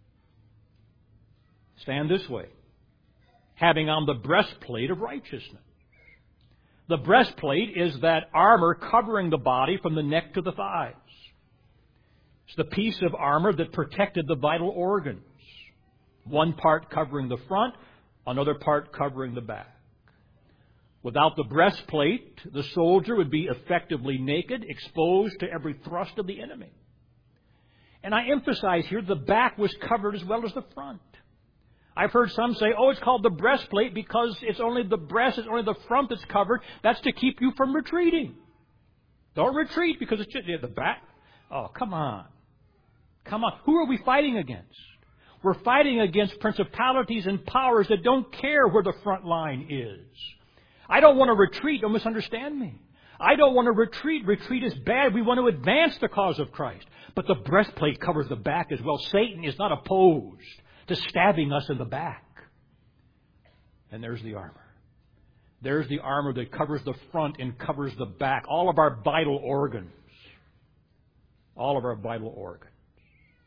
Stand this way, having on the breastplate of righteousness. The breastplate is that armor covering the body from the neck to the thighs. It's the piece of armor that protected the vital organs. One part covering the front, another part covering the back. Without the breastplate, the soldier would be effectively naked, exposed to every thrust of the enemy. And I emphasize here, the back was covered as well as the front. I've heard some say, it's called the breastplate because it's only the breast, it's only the front that's covered. That's to keep you from retreating. Don't retreat because it's just the back. Oh, come on. Come on. Who are we fighting against? We're fighting against principalities and powers that don't care where the front line is. I don't want to retreat. Don't misunderstand me. I don't want to retreat. Retreat is bad. We want to advance the cause of Christ. But the breastplate covers the back as well. Satan is not opposed to stabbing us in the back. And there's the armor. There's the armor that covers the front and covers the back. All of our vital organs. All of our vital organs.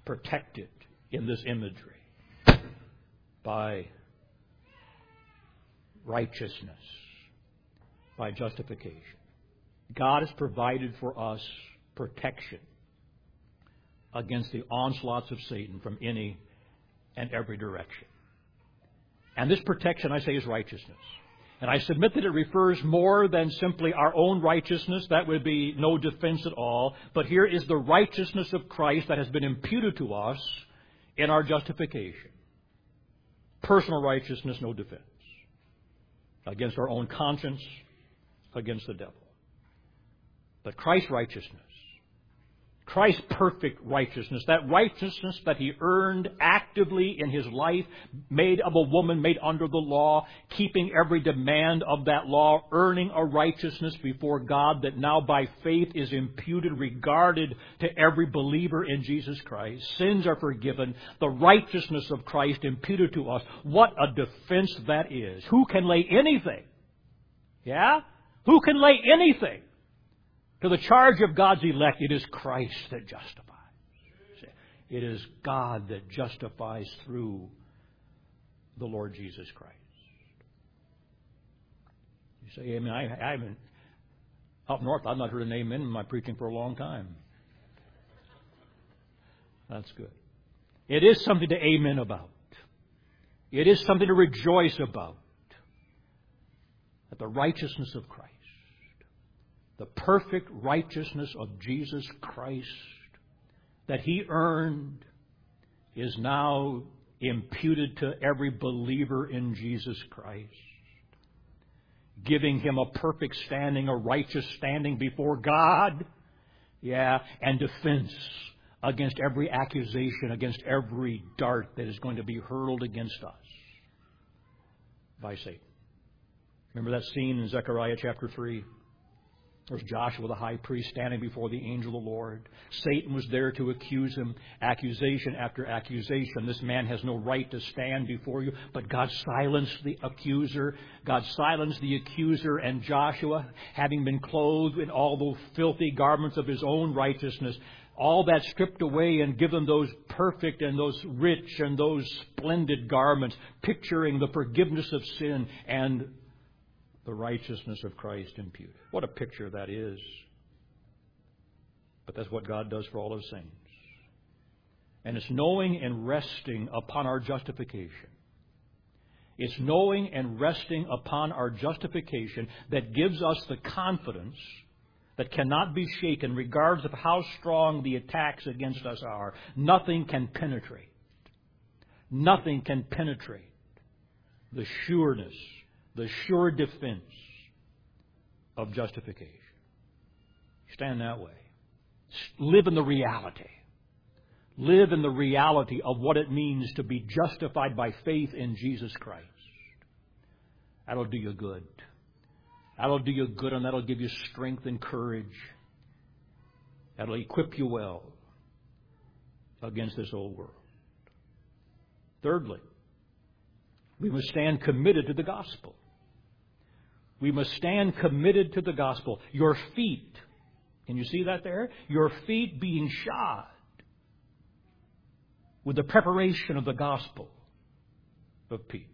protected in this imagery by righteousness, by justification. God has provided for us protection against the onslaughts of Satan from any and every direction. And this protection, I say, is righteousness. And I submit that it refers more than simply our own righteousness. That would be no defense at all. But here is the righteousness of Christ that has been imputed to us in our justification. Personal righteousness, no defense. Against our own conscience, against the devil. But Christ's righteousness, Christ's perfect righteousness, that righteousness that He earned actively in His life, made of a woman, made under the law, keeping every demand of that law, earning a righteousness before God that now by faith is imputed, regarded to every believer in Jesus Christ. Sins are forgiven. The righteousness of Christ imputed to us. What a defense that is. Who can lay anything? Yeah? Who can lay anything to the charge of God's elect? It is Christ that justifies. It is God that justifies through the Lord Jesus Christ. You say, amen. I haven't, up north, I've not heard an amen in my preaching for a long time. That's good. It is something to amen about. It is something to rejoice about. That the righteousness of Christ, the perfect righteousness of Jesus Christ that He earned, is now imputed to every believer in Jesus Christ, giving him a perfect standing, a righteous standing before God, and defense against every accusation, against every dart that is going to be hurled against us by Satan. Remember that scene in Zechariah chapter 3? There's Joshua the high priest standing before the angel of the Lord. Satan was there to accuse him, accusation after accusation. This man has no right to stand before you. But God silenced the accuser. God silenced the accuser, and Joshua, having been clothed in all those filthy garments of his own righteousness, all that stripped away and given those perfect and those rich and those splendid garments, picturing the forgiveness of sin and the righteousness of Christ imputed. What a picture that is. But that's what God does for all His saints. And it's knowing and resting upon our justification. It's knowing and resting upon our justification that gives us the confidence that cannot be shaken regardless of how strong the attacks against us are. Nothing can penetrate. Nothing can penetrate the sureness, the sure defense of justification. Stand that way. Live in the reality. Live in the reality of what it means to be justified by faith in Jesus Christ. That'll do you good. That'll do you good, and that'll give you strength and courage. That'll equip you well against this old world. Thirdly, we must stand committed to the gospel. We must stand committed to the gospel. Your feet, can you see that there? Your feet being shod with the preparation of the gospel of peace.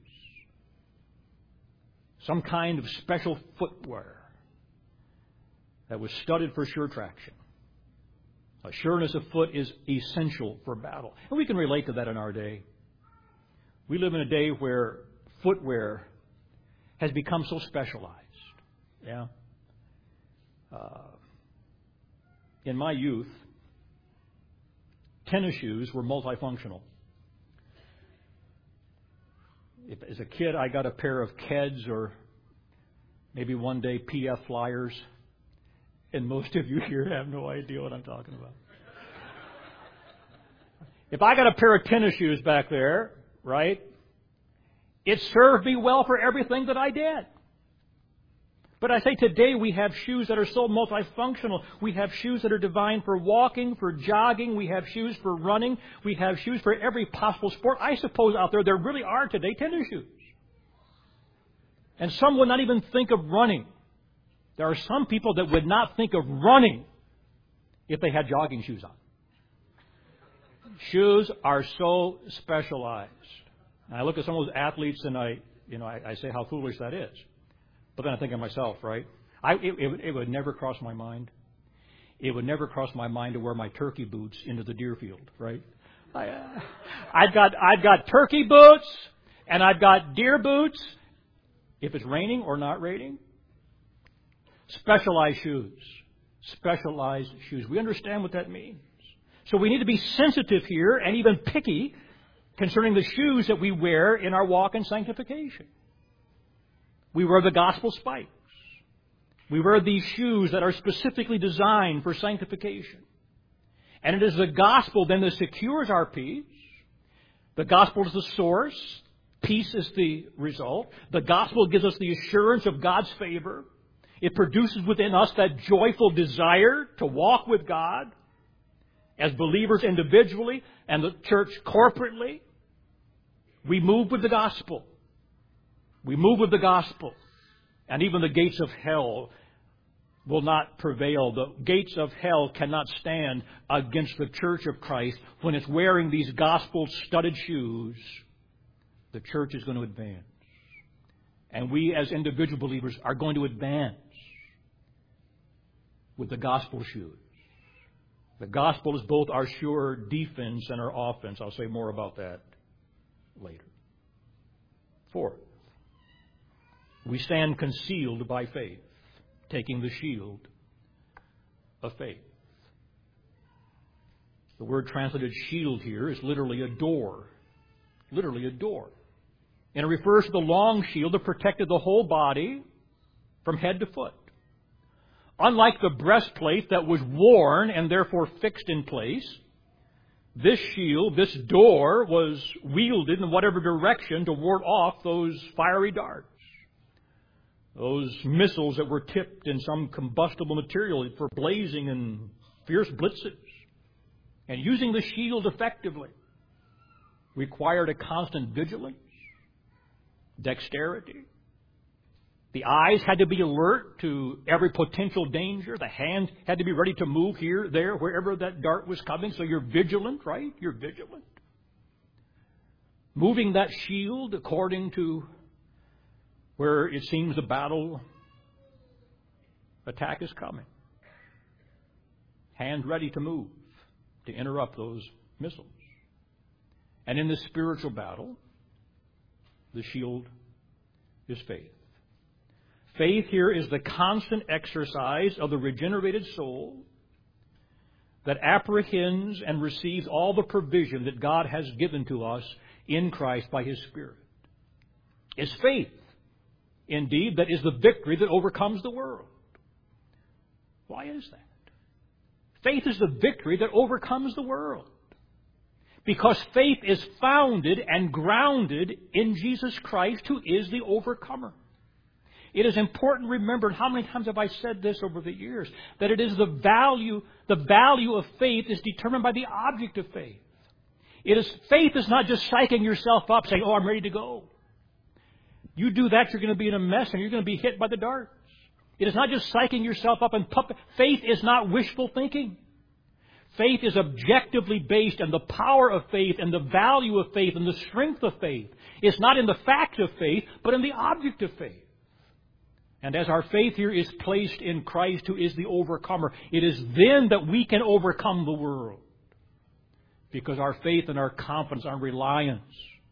Some kind of special footwear that was studded for sure traction. A sureness of foot is essential for battle. And we can relate to that in our day. We live in a day where footwear has become so specialized. In my youth, tennis shoes were multifunctional. If, as a kid, I got a pair of Keds or maybe one day PF Flyers, and most of you here have no idea what I'm talking about. If I got a pair of tennis shoes back there, right, it served me well for everything that I did. But I say today we have shoes that are so multifunctional. We have shoes that are designed for walking, for jogging. We have shoes for running. We have shoes for every possible sport. I suppose out there really are today tennis shoes. And some would not even think of running. There are some people that would not think of running if they had jogging shoes on. Shoes are so specialized. And I look at some of those athletes and I say how foolish that is. But then I think of myself, right? It would never cross my mind. It would never cross my mind to wear my turkey boots into the deer field, right? I've got turkey boots and I've got deer boots. If it's raining or not raining, specialized shoes. Specialized shoes. We understand what that means. So we need to be sensitive here and even picky concerning the shoes that we wear in our walk in sanctification. We wear the gospel spikes. We wear these shoes that are specifically designed for sanctification. And it is the gospel then that secures our peace. The gospel is the source. Peace is the result. The gospel gives us the assurance of God's favor. It produces within us that joyful desire to walk with God as believers individually and the church corporately. We move with the gospel. We move with the gospel. And even the gates of hell will not prevail. The gates of hell cannot stand against the church of Christ when it's wearing these gospel-studded shoes. The church is going to advance. And we as individual believers are going to advance with the gospel shoes. The gospel is both our sure defense and our offense. I'll say more about that later. Fourth, we stand concealed by faith, taking the shield of faith. The word translated shield here is literally a door. Literally a door. And it refers to the long shield that protected the whole body from head to foot. Unlike the breastplate that was worn and therefore fixed in place, this shield, this door, was wielded in whatever direction to ward off those fiery darts. Those missiles that were tipped in some combustible material for blazing and fierce blitzes. And using the shield effectively required a constant vigilance, dexterity. The eyes had to be alert to every potential danger. The hand had to be ready to move here, there, wherever that dart was coming. So you're vigilant, right? You're vigilant. Moving that shield according to where it seems the battle attack is coming. Hand ready to move, to interrupt those missiles. And in this spiritual battle, the shield is faith. Faith here is the constant exercise of the regenerated soul that apprehends and receives all the provision that God has given to us in Christ by His Spirit. It's faith, indeed, that is the victory that overcomes the world. Why is that? Faith is the victory that overcomes the world. Because faith is founded and grounded in Jesus Christ, who is the overcomer. It is important to remember, and how many times have I said this over the years, that it is the value of faith is determined by the object of faith. Faith is not just psyching yourself up, saying, oh, I'm ready to go. You do that, you're going to be in a mess and you're going to be hit by the darts. It is not just psyching yourself up and faith is not wishful thinking. Faith is objectively based on the power of faith and the value of faith and the strength of faith. It's not in the fact of faith, but in the object of faith. And as our faith here is placed in Christ, who is the overcomer, it is then that we can overcome the world. Because our faith and our confidence, our reliance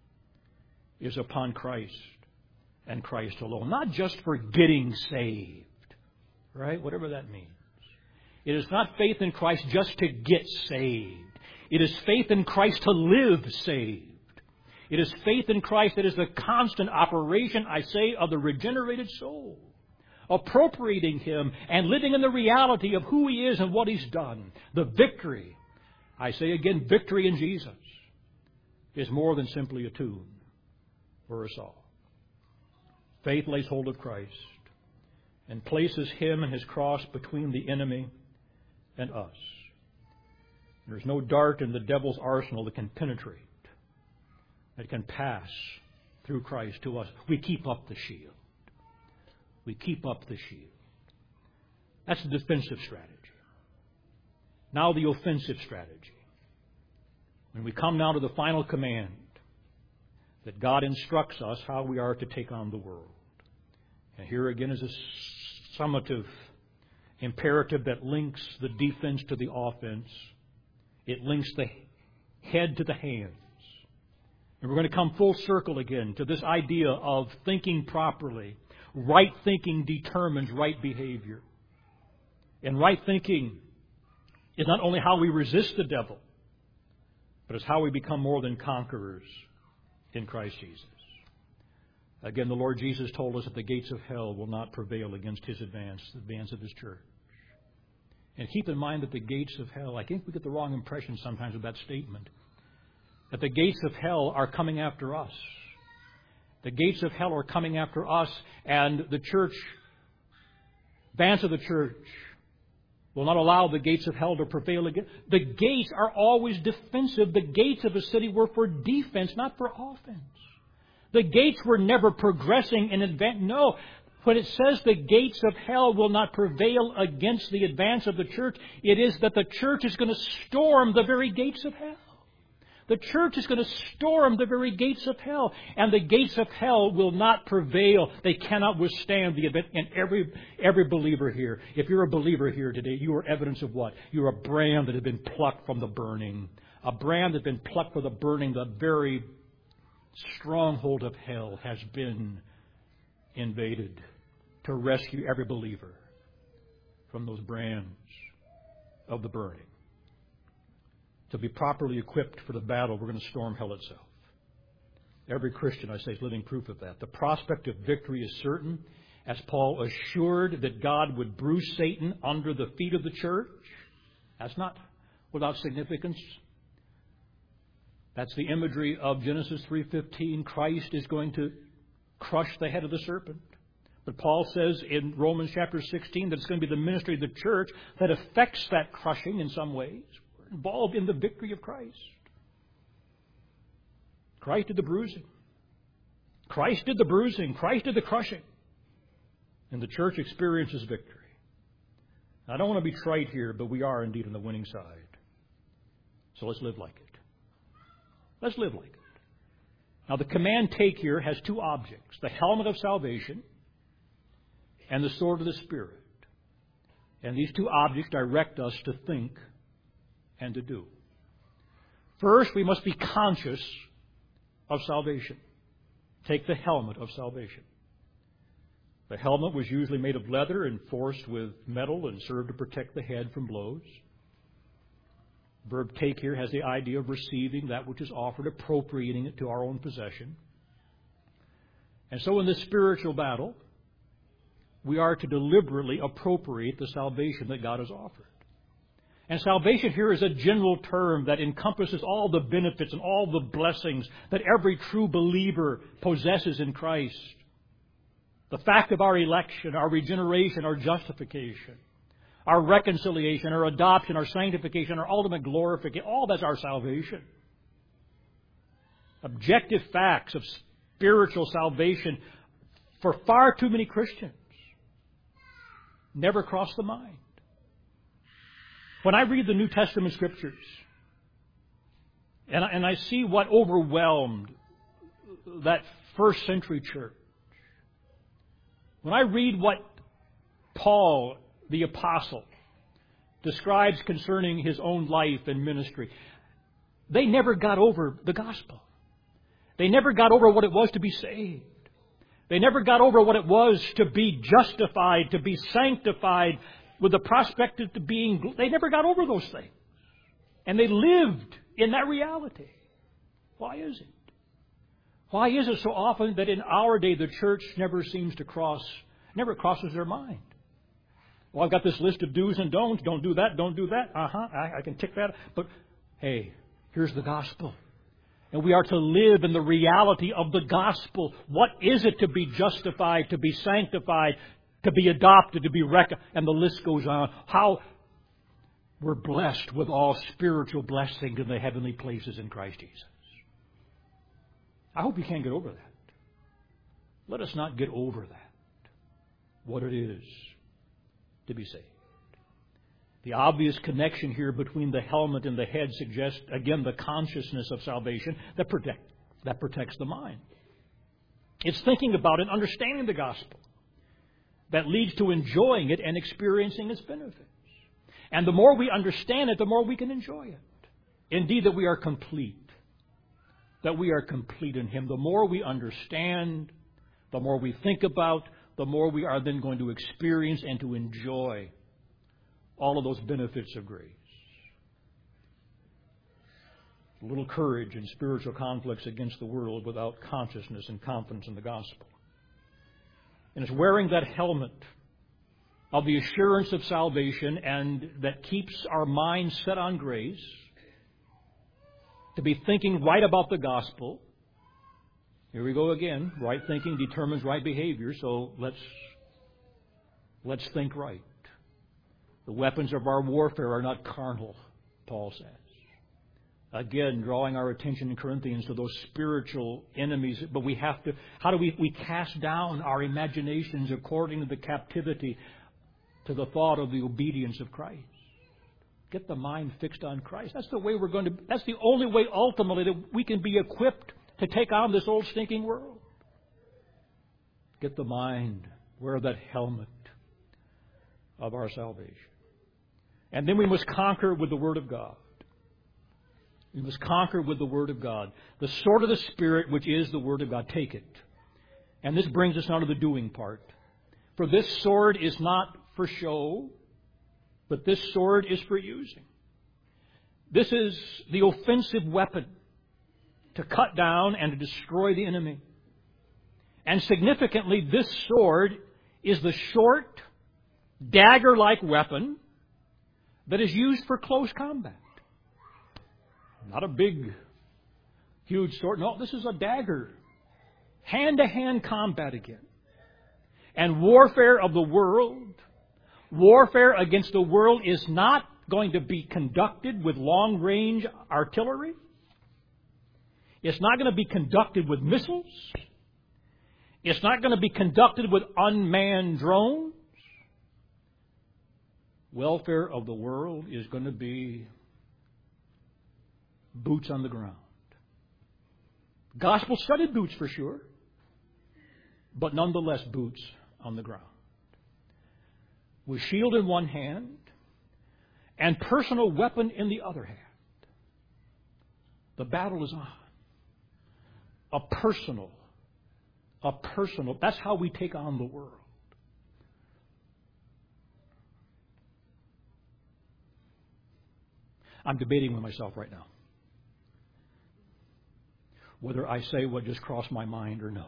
is upon Christ and Christ alone. Not just for getting saved, right? Whatever that means. It is not faith in Christ just to get saved. It is faith in Christ to live saved. It is faith in Christ that is the constant operation, I say, of the regenerated soul. Appropriating Him and living in the reality of who He is and what He's done. The victory, I say again, victory in Jesus is more than simply a tune or a song. Faith lays hold of Christ and places Him and His cross between the enemy and us. There's no dart in the devil's arsenal that can penetrate, that can pass through Christ to us. We keep up the shield. We keep up the shield. That's the defensive strategy. Now the offensive strategy. When we come now to the final command, that God instructs us how we are to take on the world. And here again is a summative imperative that links the defense to the offense. It links the head to the hands. And we're going to come full circle again to this idea of thinking properly. Right thinking determines right behavior. And right thinking is not only how we resist the devil, but it's how we become more than conquerors in Christ Jesus. Again, the Lord Jesus told us that the gates of hell will not prevail against His advance, the advance of His church. And keep in mind that the gates of hell, I think we get the wrong impression sometimes with that statement, that the gates of hell are coming after us. The gates of hell are coming after us, and the church, advance of the church, will not allow the gates of hell to prevail again. The gates are always defensive. The gates of a city were for defense, not for offense. The gates were never progressing in advance. No. When it says the gates of hell will not prevail against the advance of the church, it is that the church is going to storm the very gates of hell. The church is going to storm the very gates of hell. And the gates of hell will not prevail. They cannot withstand the event. And every believer here, if you're a believer here today, you are evidence of what? You're a brand that has been plucked from the burning. A brand that's been plucked from the burning. The very stronghold of hell has been invaded to rescue every believer from those brands of the burning. To be properly equipped for the battle, we're going to storm hell itself. Every Christian, I say, is living proof of that. The prospect of victory is certain, as Paul assured that God would bruise Satan under the feet of the church. That's not without significance. That's the imagery of Genesis 3:15. Christ is going to crush the head of the serpent. But Paul says in Romans chapter 16 that it's going to be the ministry of the church that affects that crushing in some ways. We're involved in the victory of Christ. Christ did the bruising. Christ did the bruising. Christ did the crushing. And the church experiences victory. I don't want to be trite here, but we are indeed on the winning side. So let's live like it. Let's live like it. Now the command take here has two objects. The helmet of salvation and the sword of the Spirit. And these two objects direct us to think and to do. First, we must be conscious of salvation. Take the helmet of salvation. The helmet was usually made of leather and forced with metal and served to protect the head from blows. The verb take here has the idea of receiving that which is offered, appropriating it to our own possession. And so in this spiritual battle, we are to deliberately appropriate the salvation that God has offered. And salvation here is a general term that encompasses all the benefits and all the blessings that every true believer possesses in Christ. The fact of our election, our regeneration, our justification, our reconciliation, our adoption, our sanctification, our ultimate glorification, all that's our salvation. Objective facts of spiritual salvation for far too many Christians never cross the mind. When I read the New Testament Scriptures and I see what overwhelmed that first century church, when I read what Paul, the apostle, describes concerning his own life and ministry, they never got over the gospel. They never got over what it was to be saved. They never got over what it was to be justified, to be sanctified, with the prospect of being... They never got over those things. And they lived in that reality. Why is it? Why is it so often that in our day the church never never crosses their mind? Well, I've got this list of do's and don'ts. Don't do that, don't do that. I can tick that. But, hey, here's the gospel. And we are to live in the reality of the gospel. What is it to be justified, to be sanctified, to be adopted, to be reconciled? And the list goes on. How we're blessed with all spiritual blessings in the heavenly places in Christ Jesus. I hope you can't get over that. Let us not get over that. What it is to be saved. The obvious connection here between the helmet and the head suggests, again, the consciousness of salvation that protects the mind. It's thinking about and understanding the gospel that leads to enjoying it and experiencing its benefits. And the more we understand it, the more we can enjoy it. Indeed, that we are complete. That we are complete in Him. The more we understand, the more we think about, the more we are then going to experience and to enjoy all of those benefits of grace. Little courage in spiritual conflicts against the world without consciousness and confidence in the gospel. And it's wearing that helmet of the assurance of salvation and that keeps our minds set on grace, to be thinking right about the gospel. Here we go again. Right thinking determines right behavior, so let's think right. The weapons of our warfare are not carnal, Paul says. Again, drawing our attention in Corinthians to those spiritual enemies. But we have to, how do we cast down our imaginations according to the captivity to the thought of the obedience of Christ? Get the mind fixed on Christ. That's the way that's the only way ultimately that we can be equipped to take on this old stinking world. Get the mind, wear that helmet of our salvation. And then we must conquer with the Word of God. We must conquer with the Word of God. The sword of the Spirit, which is the Word of God. Take it. And this brings us now to the doing part. For this sword is not for show, but this sword is for using. This is the offensive weapon to cut down and to destroy the enemy. And significantly, this sword is the short, dagger-like weapon that is used for close combat. Not a big, huge sword. No, this is a dagger. Hand-to-hand combat again. And warfare of the world, warfare against the world is not going to be conducted with long-range artillery. It's not going to be conducted with missiles. It's not going to be conducted with unmanned drones. Welfare of the world is going to be boots on the ground. Gospel-studded boots for sure, but nonetheless boots on the ground. With shield in one hand and personal weapon in the other hand. The battle is on. A personal. That's how we take on the world. I'm debating with myself right now whether I say what just crossed my mind or no.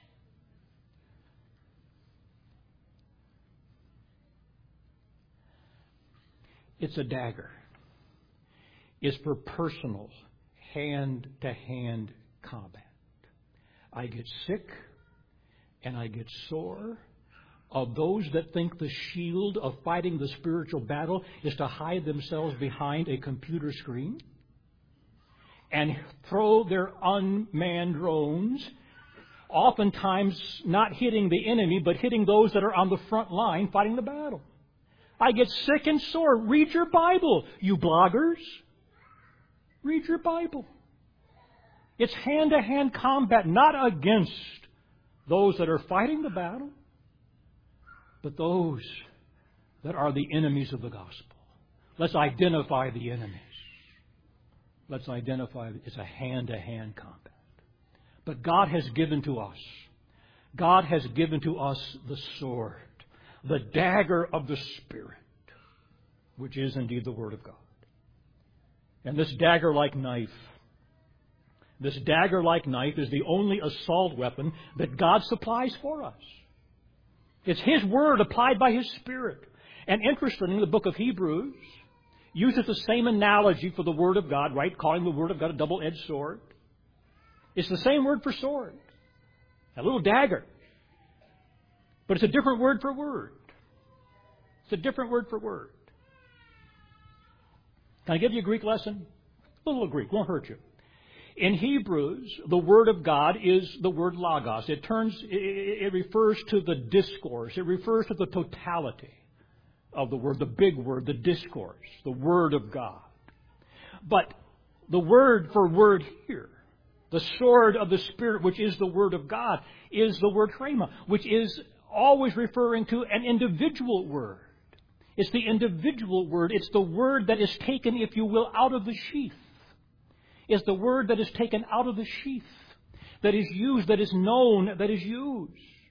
It's a dagger. It's for personal, hand-to-hand combat. I get sick and I get sore of those that think the shield of fighting the spiritual battle is to hide themselves behind a computer screen and throw their unmanned drones, oftentimes not hitting the enemy, but hitting those that are on the front line fighting the battle. I get sick and sore. Read your Bible, you bloggers. Read your Bible. It's hand-to-hand combat, not against those that are fighting the battle, but those that are the enemies of the gospel. Let's identify the enemies. Let's identify it's a hand-to-hand combat. But God has given to us the sword, the dagger of the Spirit, which is indeed the Word of God. And this dagger-like knife is the only assault weapon that God supplies for us. It's His Word applied by His Spirit. And interestingly, the book of Hebrews uses the same analogy for the Word of God, right? Calling the Word of God a double-edged sword. It's the same word for sword. A little dagger. But it's a different word for word. It's a different word for word. Can I give you a Greek lesson? A little Greek, won't hurt you. In Hebrews, the Word of God is the word logos. It refers to the discourse. It refers to the totality of the Word, the big Word, the discourse, the Word of God. But the word for word here, the sword of the Spirit, which is the Word of God, is the word rhema, which is always referring to an individual word. It's the individual word. It's the word that is taken, if you will, out of the sheath. It's the word that is taken out of the sheath, that is used, that is known, that is used.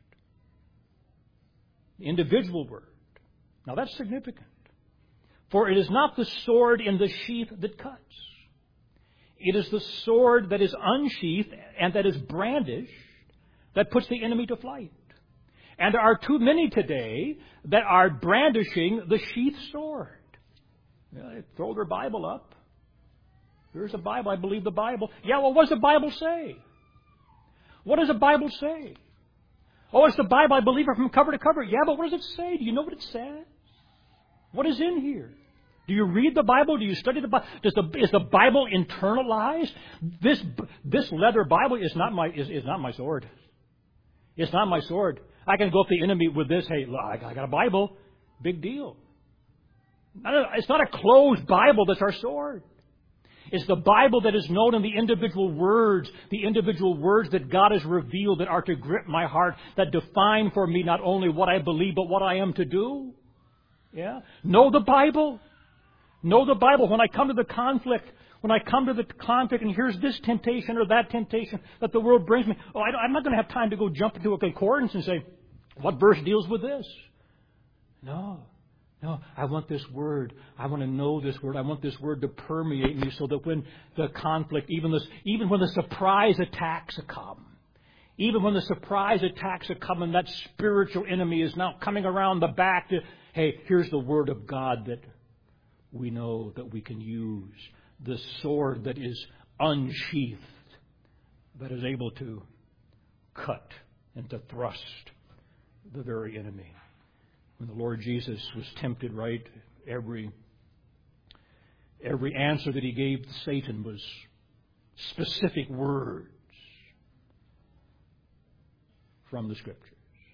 The individual word. Now that's significant. For it is not the sword in the sheath that cuts. It is the sword that is unsheathed and that is brandished that puts the enemy to flight. And there are too many today that are brandishing the sheath sword. They throw their Bible up. Here's a Bible. I believe the Bible. Yeah, well, what does the Bible say? What does the Bible say? Oh, it's the Bible. I believe it from cover to cover. Yeah, but what does it say? Do you know what it says? What is in here? Do you read the Bible? Do you study the Bible? Is the Bible internalized? This leather Bible is not my sword. It's not my sword. I can go up the enemy with this. Hey, look, I got a Bible. Big deal. It's not a closed Bible that's our sword. It's the Bible that is known in the individual words that God has revealed that are to grip my heart, that define for me not only what I believe, but what I am to do. Yeah? Know the Bible. Know the Bible. When I come to the conflict, and here's this temptation or that temptation that the world brings me, I'm not going to have time to go jump into a concordance and say, what verse deals with this? No, I want this word. I want to know this word. I want this word to permeate me so that when the conflict, even when the surprise attacks come, and that spiritual enemy is now coming around the back to, hey, here's the Word of God that we know that we can use. The sword that is unsheathed, that is able to cut and to thrust the very enemy. When the Lord Jesus was tempted, right, every answer that He gave to Satan was specific words from the Scriptures.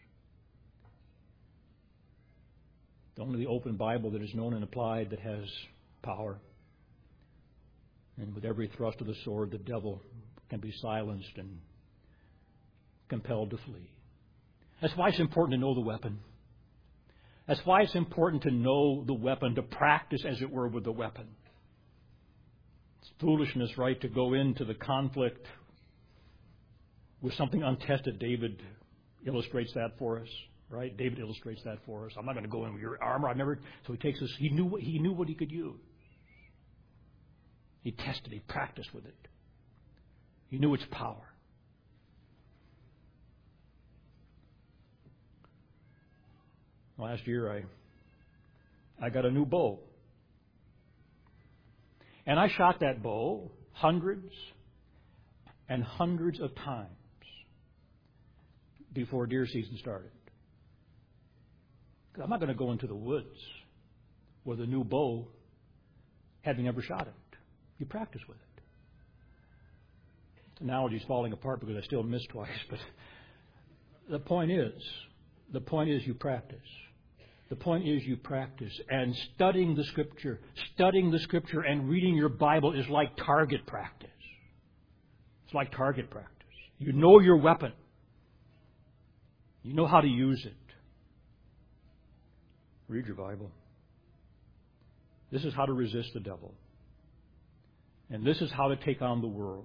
Only the open Bible that is known and applied that has power. And with every thrust of the sword, the devil can be silenced and compelled to flee. That's why it's important to know the weapon. That's why it's important to know the weapon, to practice, as it were, with the weapon. It's foolishness, right, to go into the conflict with something untested. David illustrates that for us. Right? David illustrates that for us. I'm not going to go in with your armor. So he takes this. He knew what he could use. He tested. He practiced with it. He knew its power. Last year, I got a new bow, and I shot that bow hundreds and hundreds of times before deer season started. I'm not going to go into the woods with a new bow having never shot it. You practice with it. This analogy is falling apart because I still missed twice, but the point is you practice. The point is you practice. And studying the Scripture and reading your Bible is like target practice. It's like target practice. You know your weapon. You know how to use it. Read your Bible. This is how to resist the devil. And this is how to take on the world.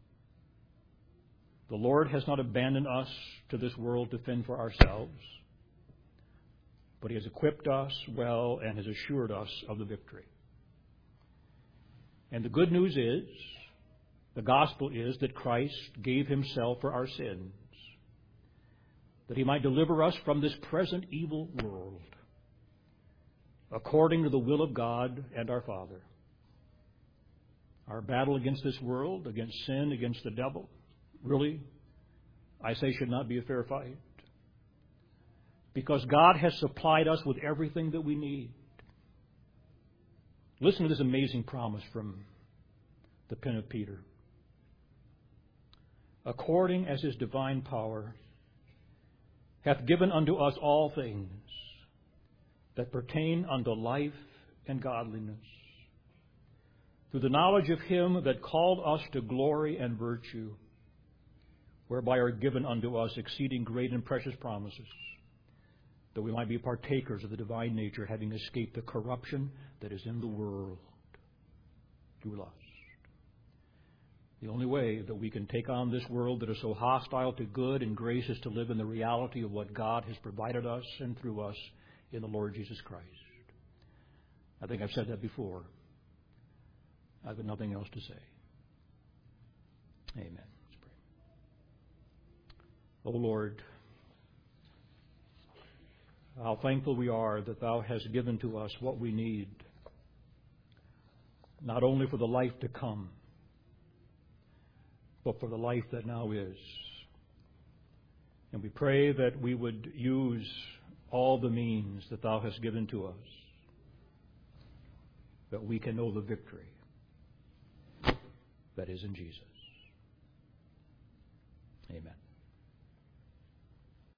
The Lord has not abandoned us to this world to fend for ourselves, but He has equipped us well and has assured us of the victory. And the good news is, the gospel is that Christ gave Himself for our sins, that He might deliver us from this present evil world, according to the will of God and our Father. Our battle against this world, against sin, against the devil, really, I say, should not be a fair fight. Because God has supplied us with everything that we need. Listen to this amazing promise from the pen of Peter. According as His divine power hath given unto us all things that pertain unto life and godliness, through the knowledge of Him that called us to glory and virtue, whereby are given unto us exceeding great and precious promises, that we might be partakers of the divine nature, having escaped the corruption that is in the world through lust. The only way that we can take on this world that is so hostile to good and grace is to live in the reality of what God has provided us and through us in the Lord Jesus Christ. I think I've said that before. I've got nothing else to say. Amen. Let's pray. O Lord, how thankful we are that Thou hast given to us what we need, not only for the life to come, but for the life that now is. And we pray that we would use all the means that Thou hast given to us, that we can know the victory that is in Jesus.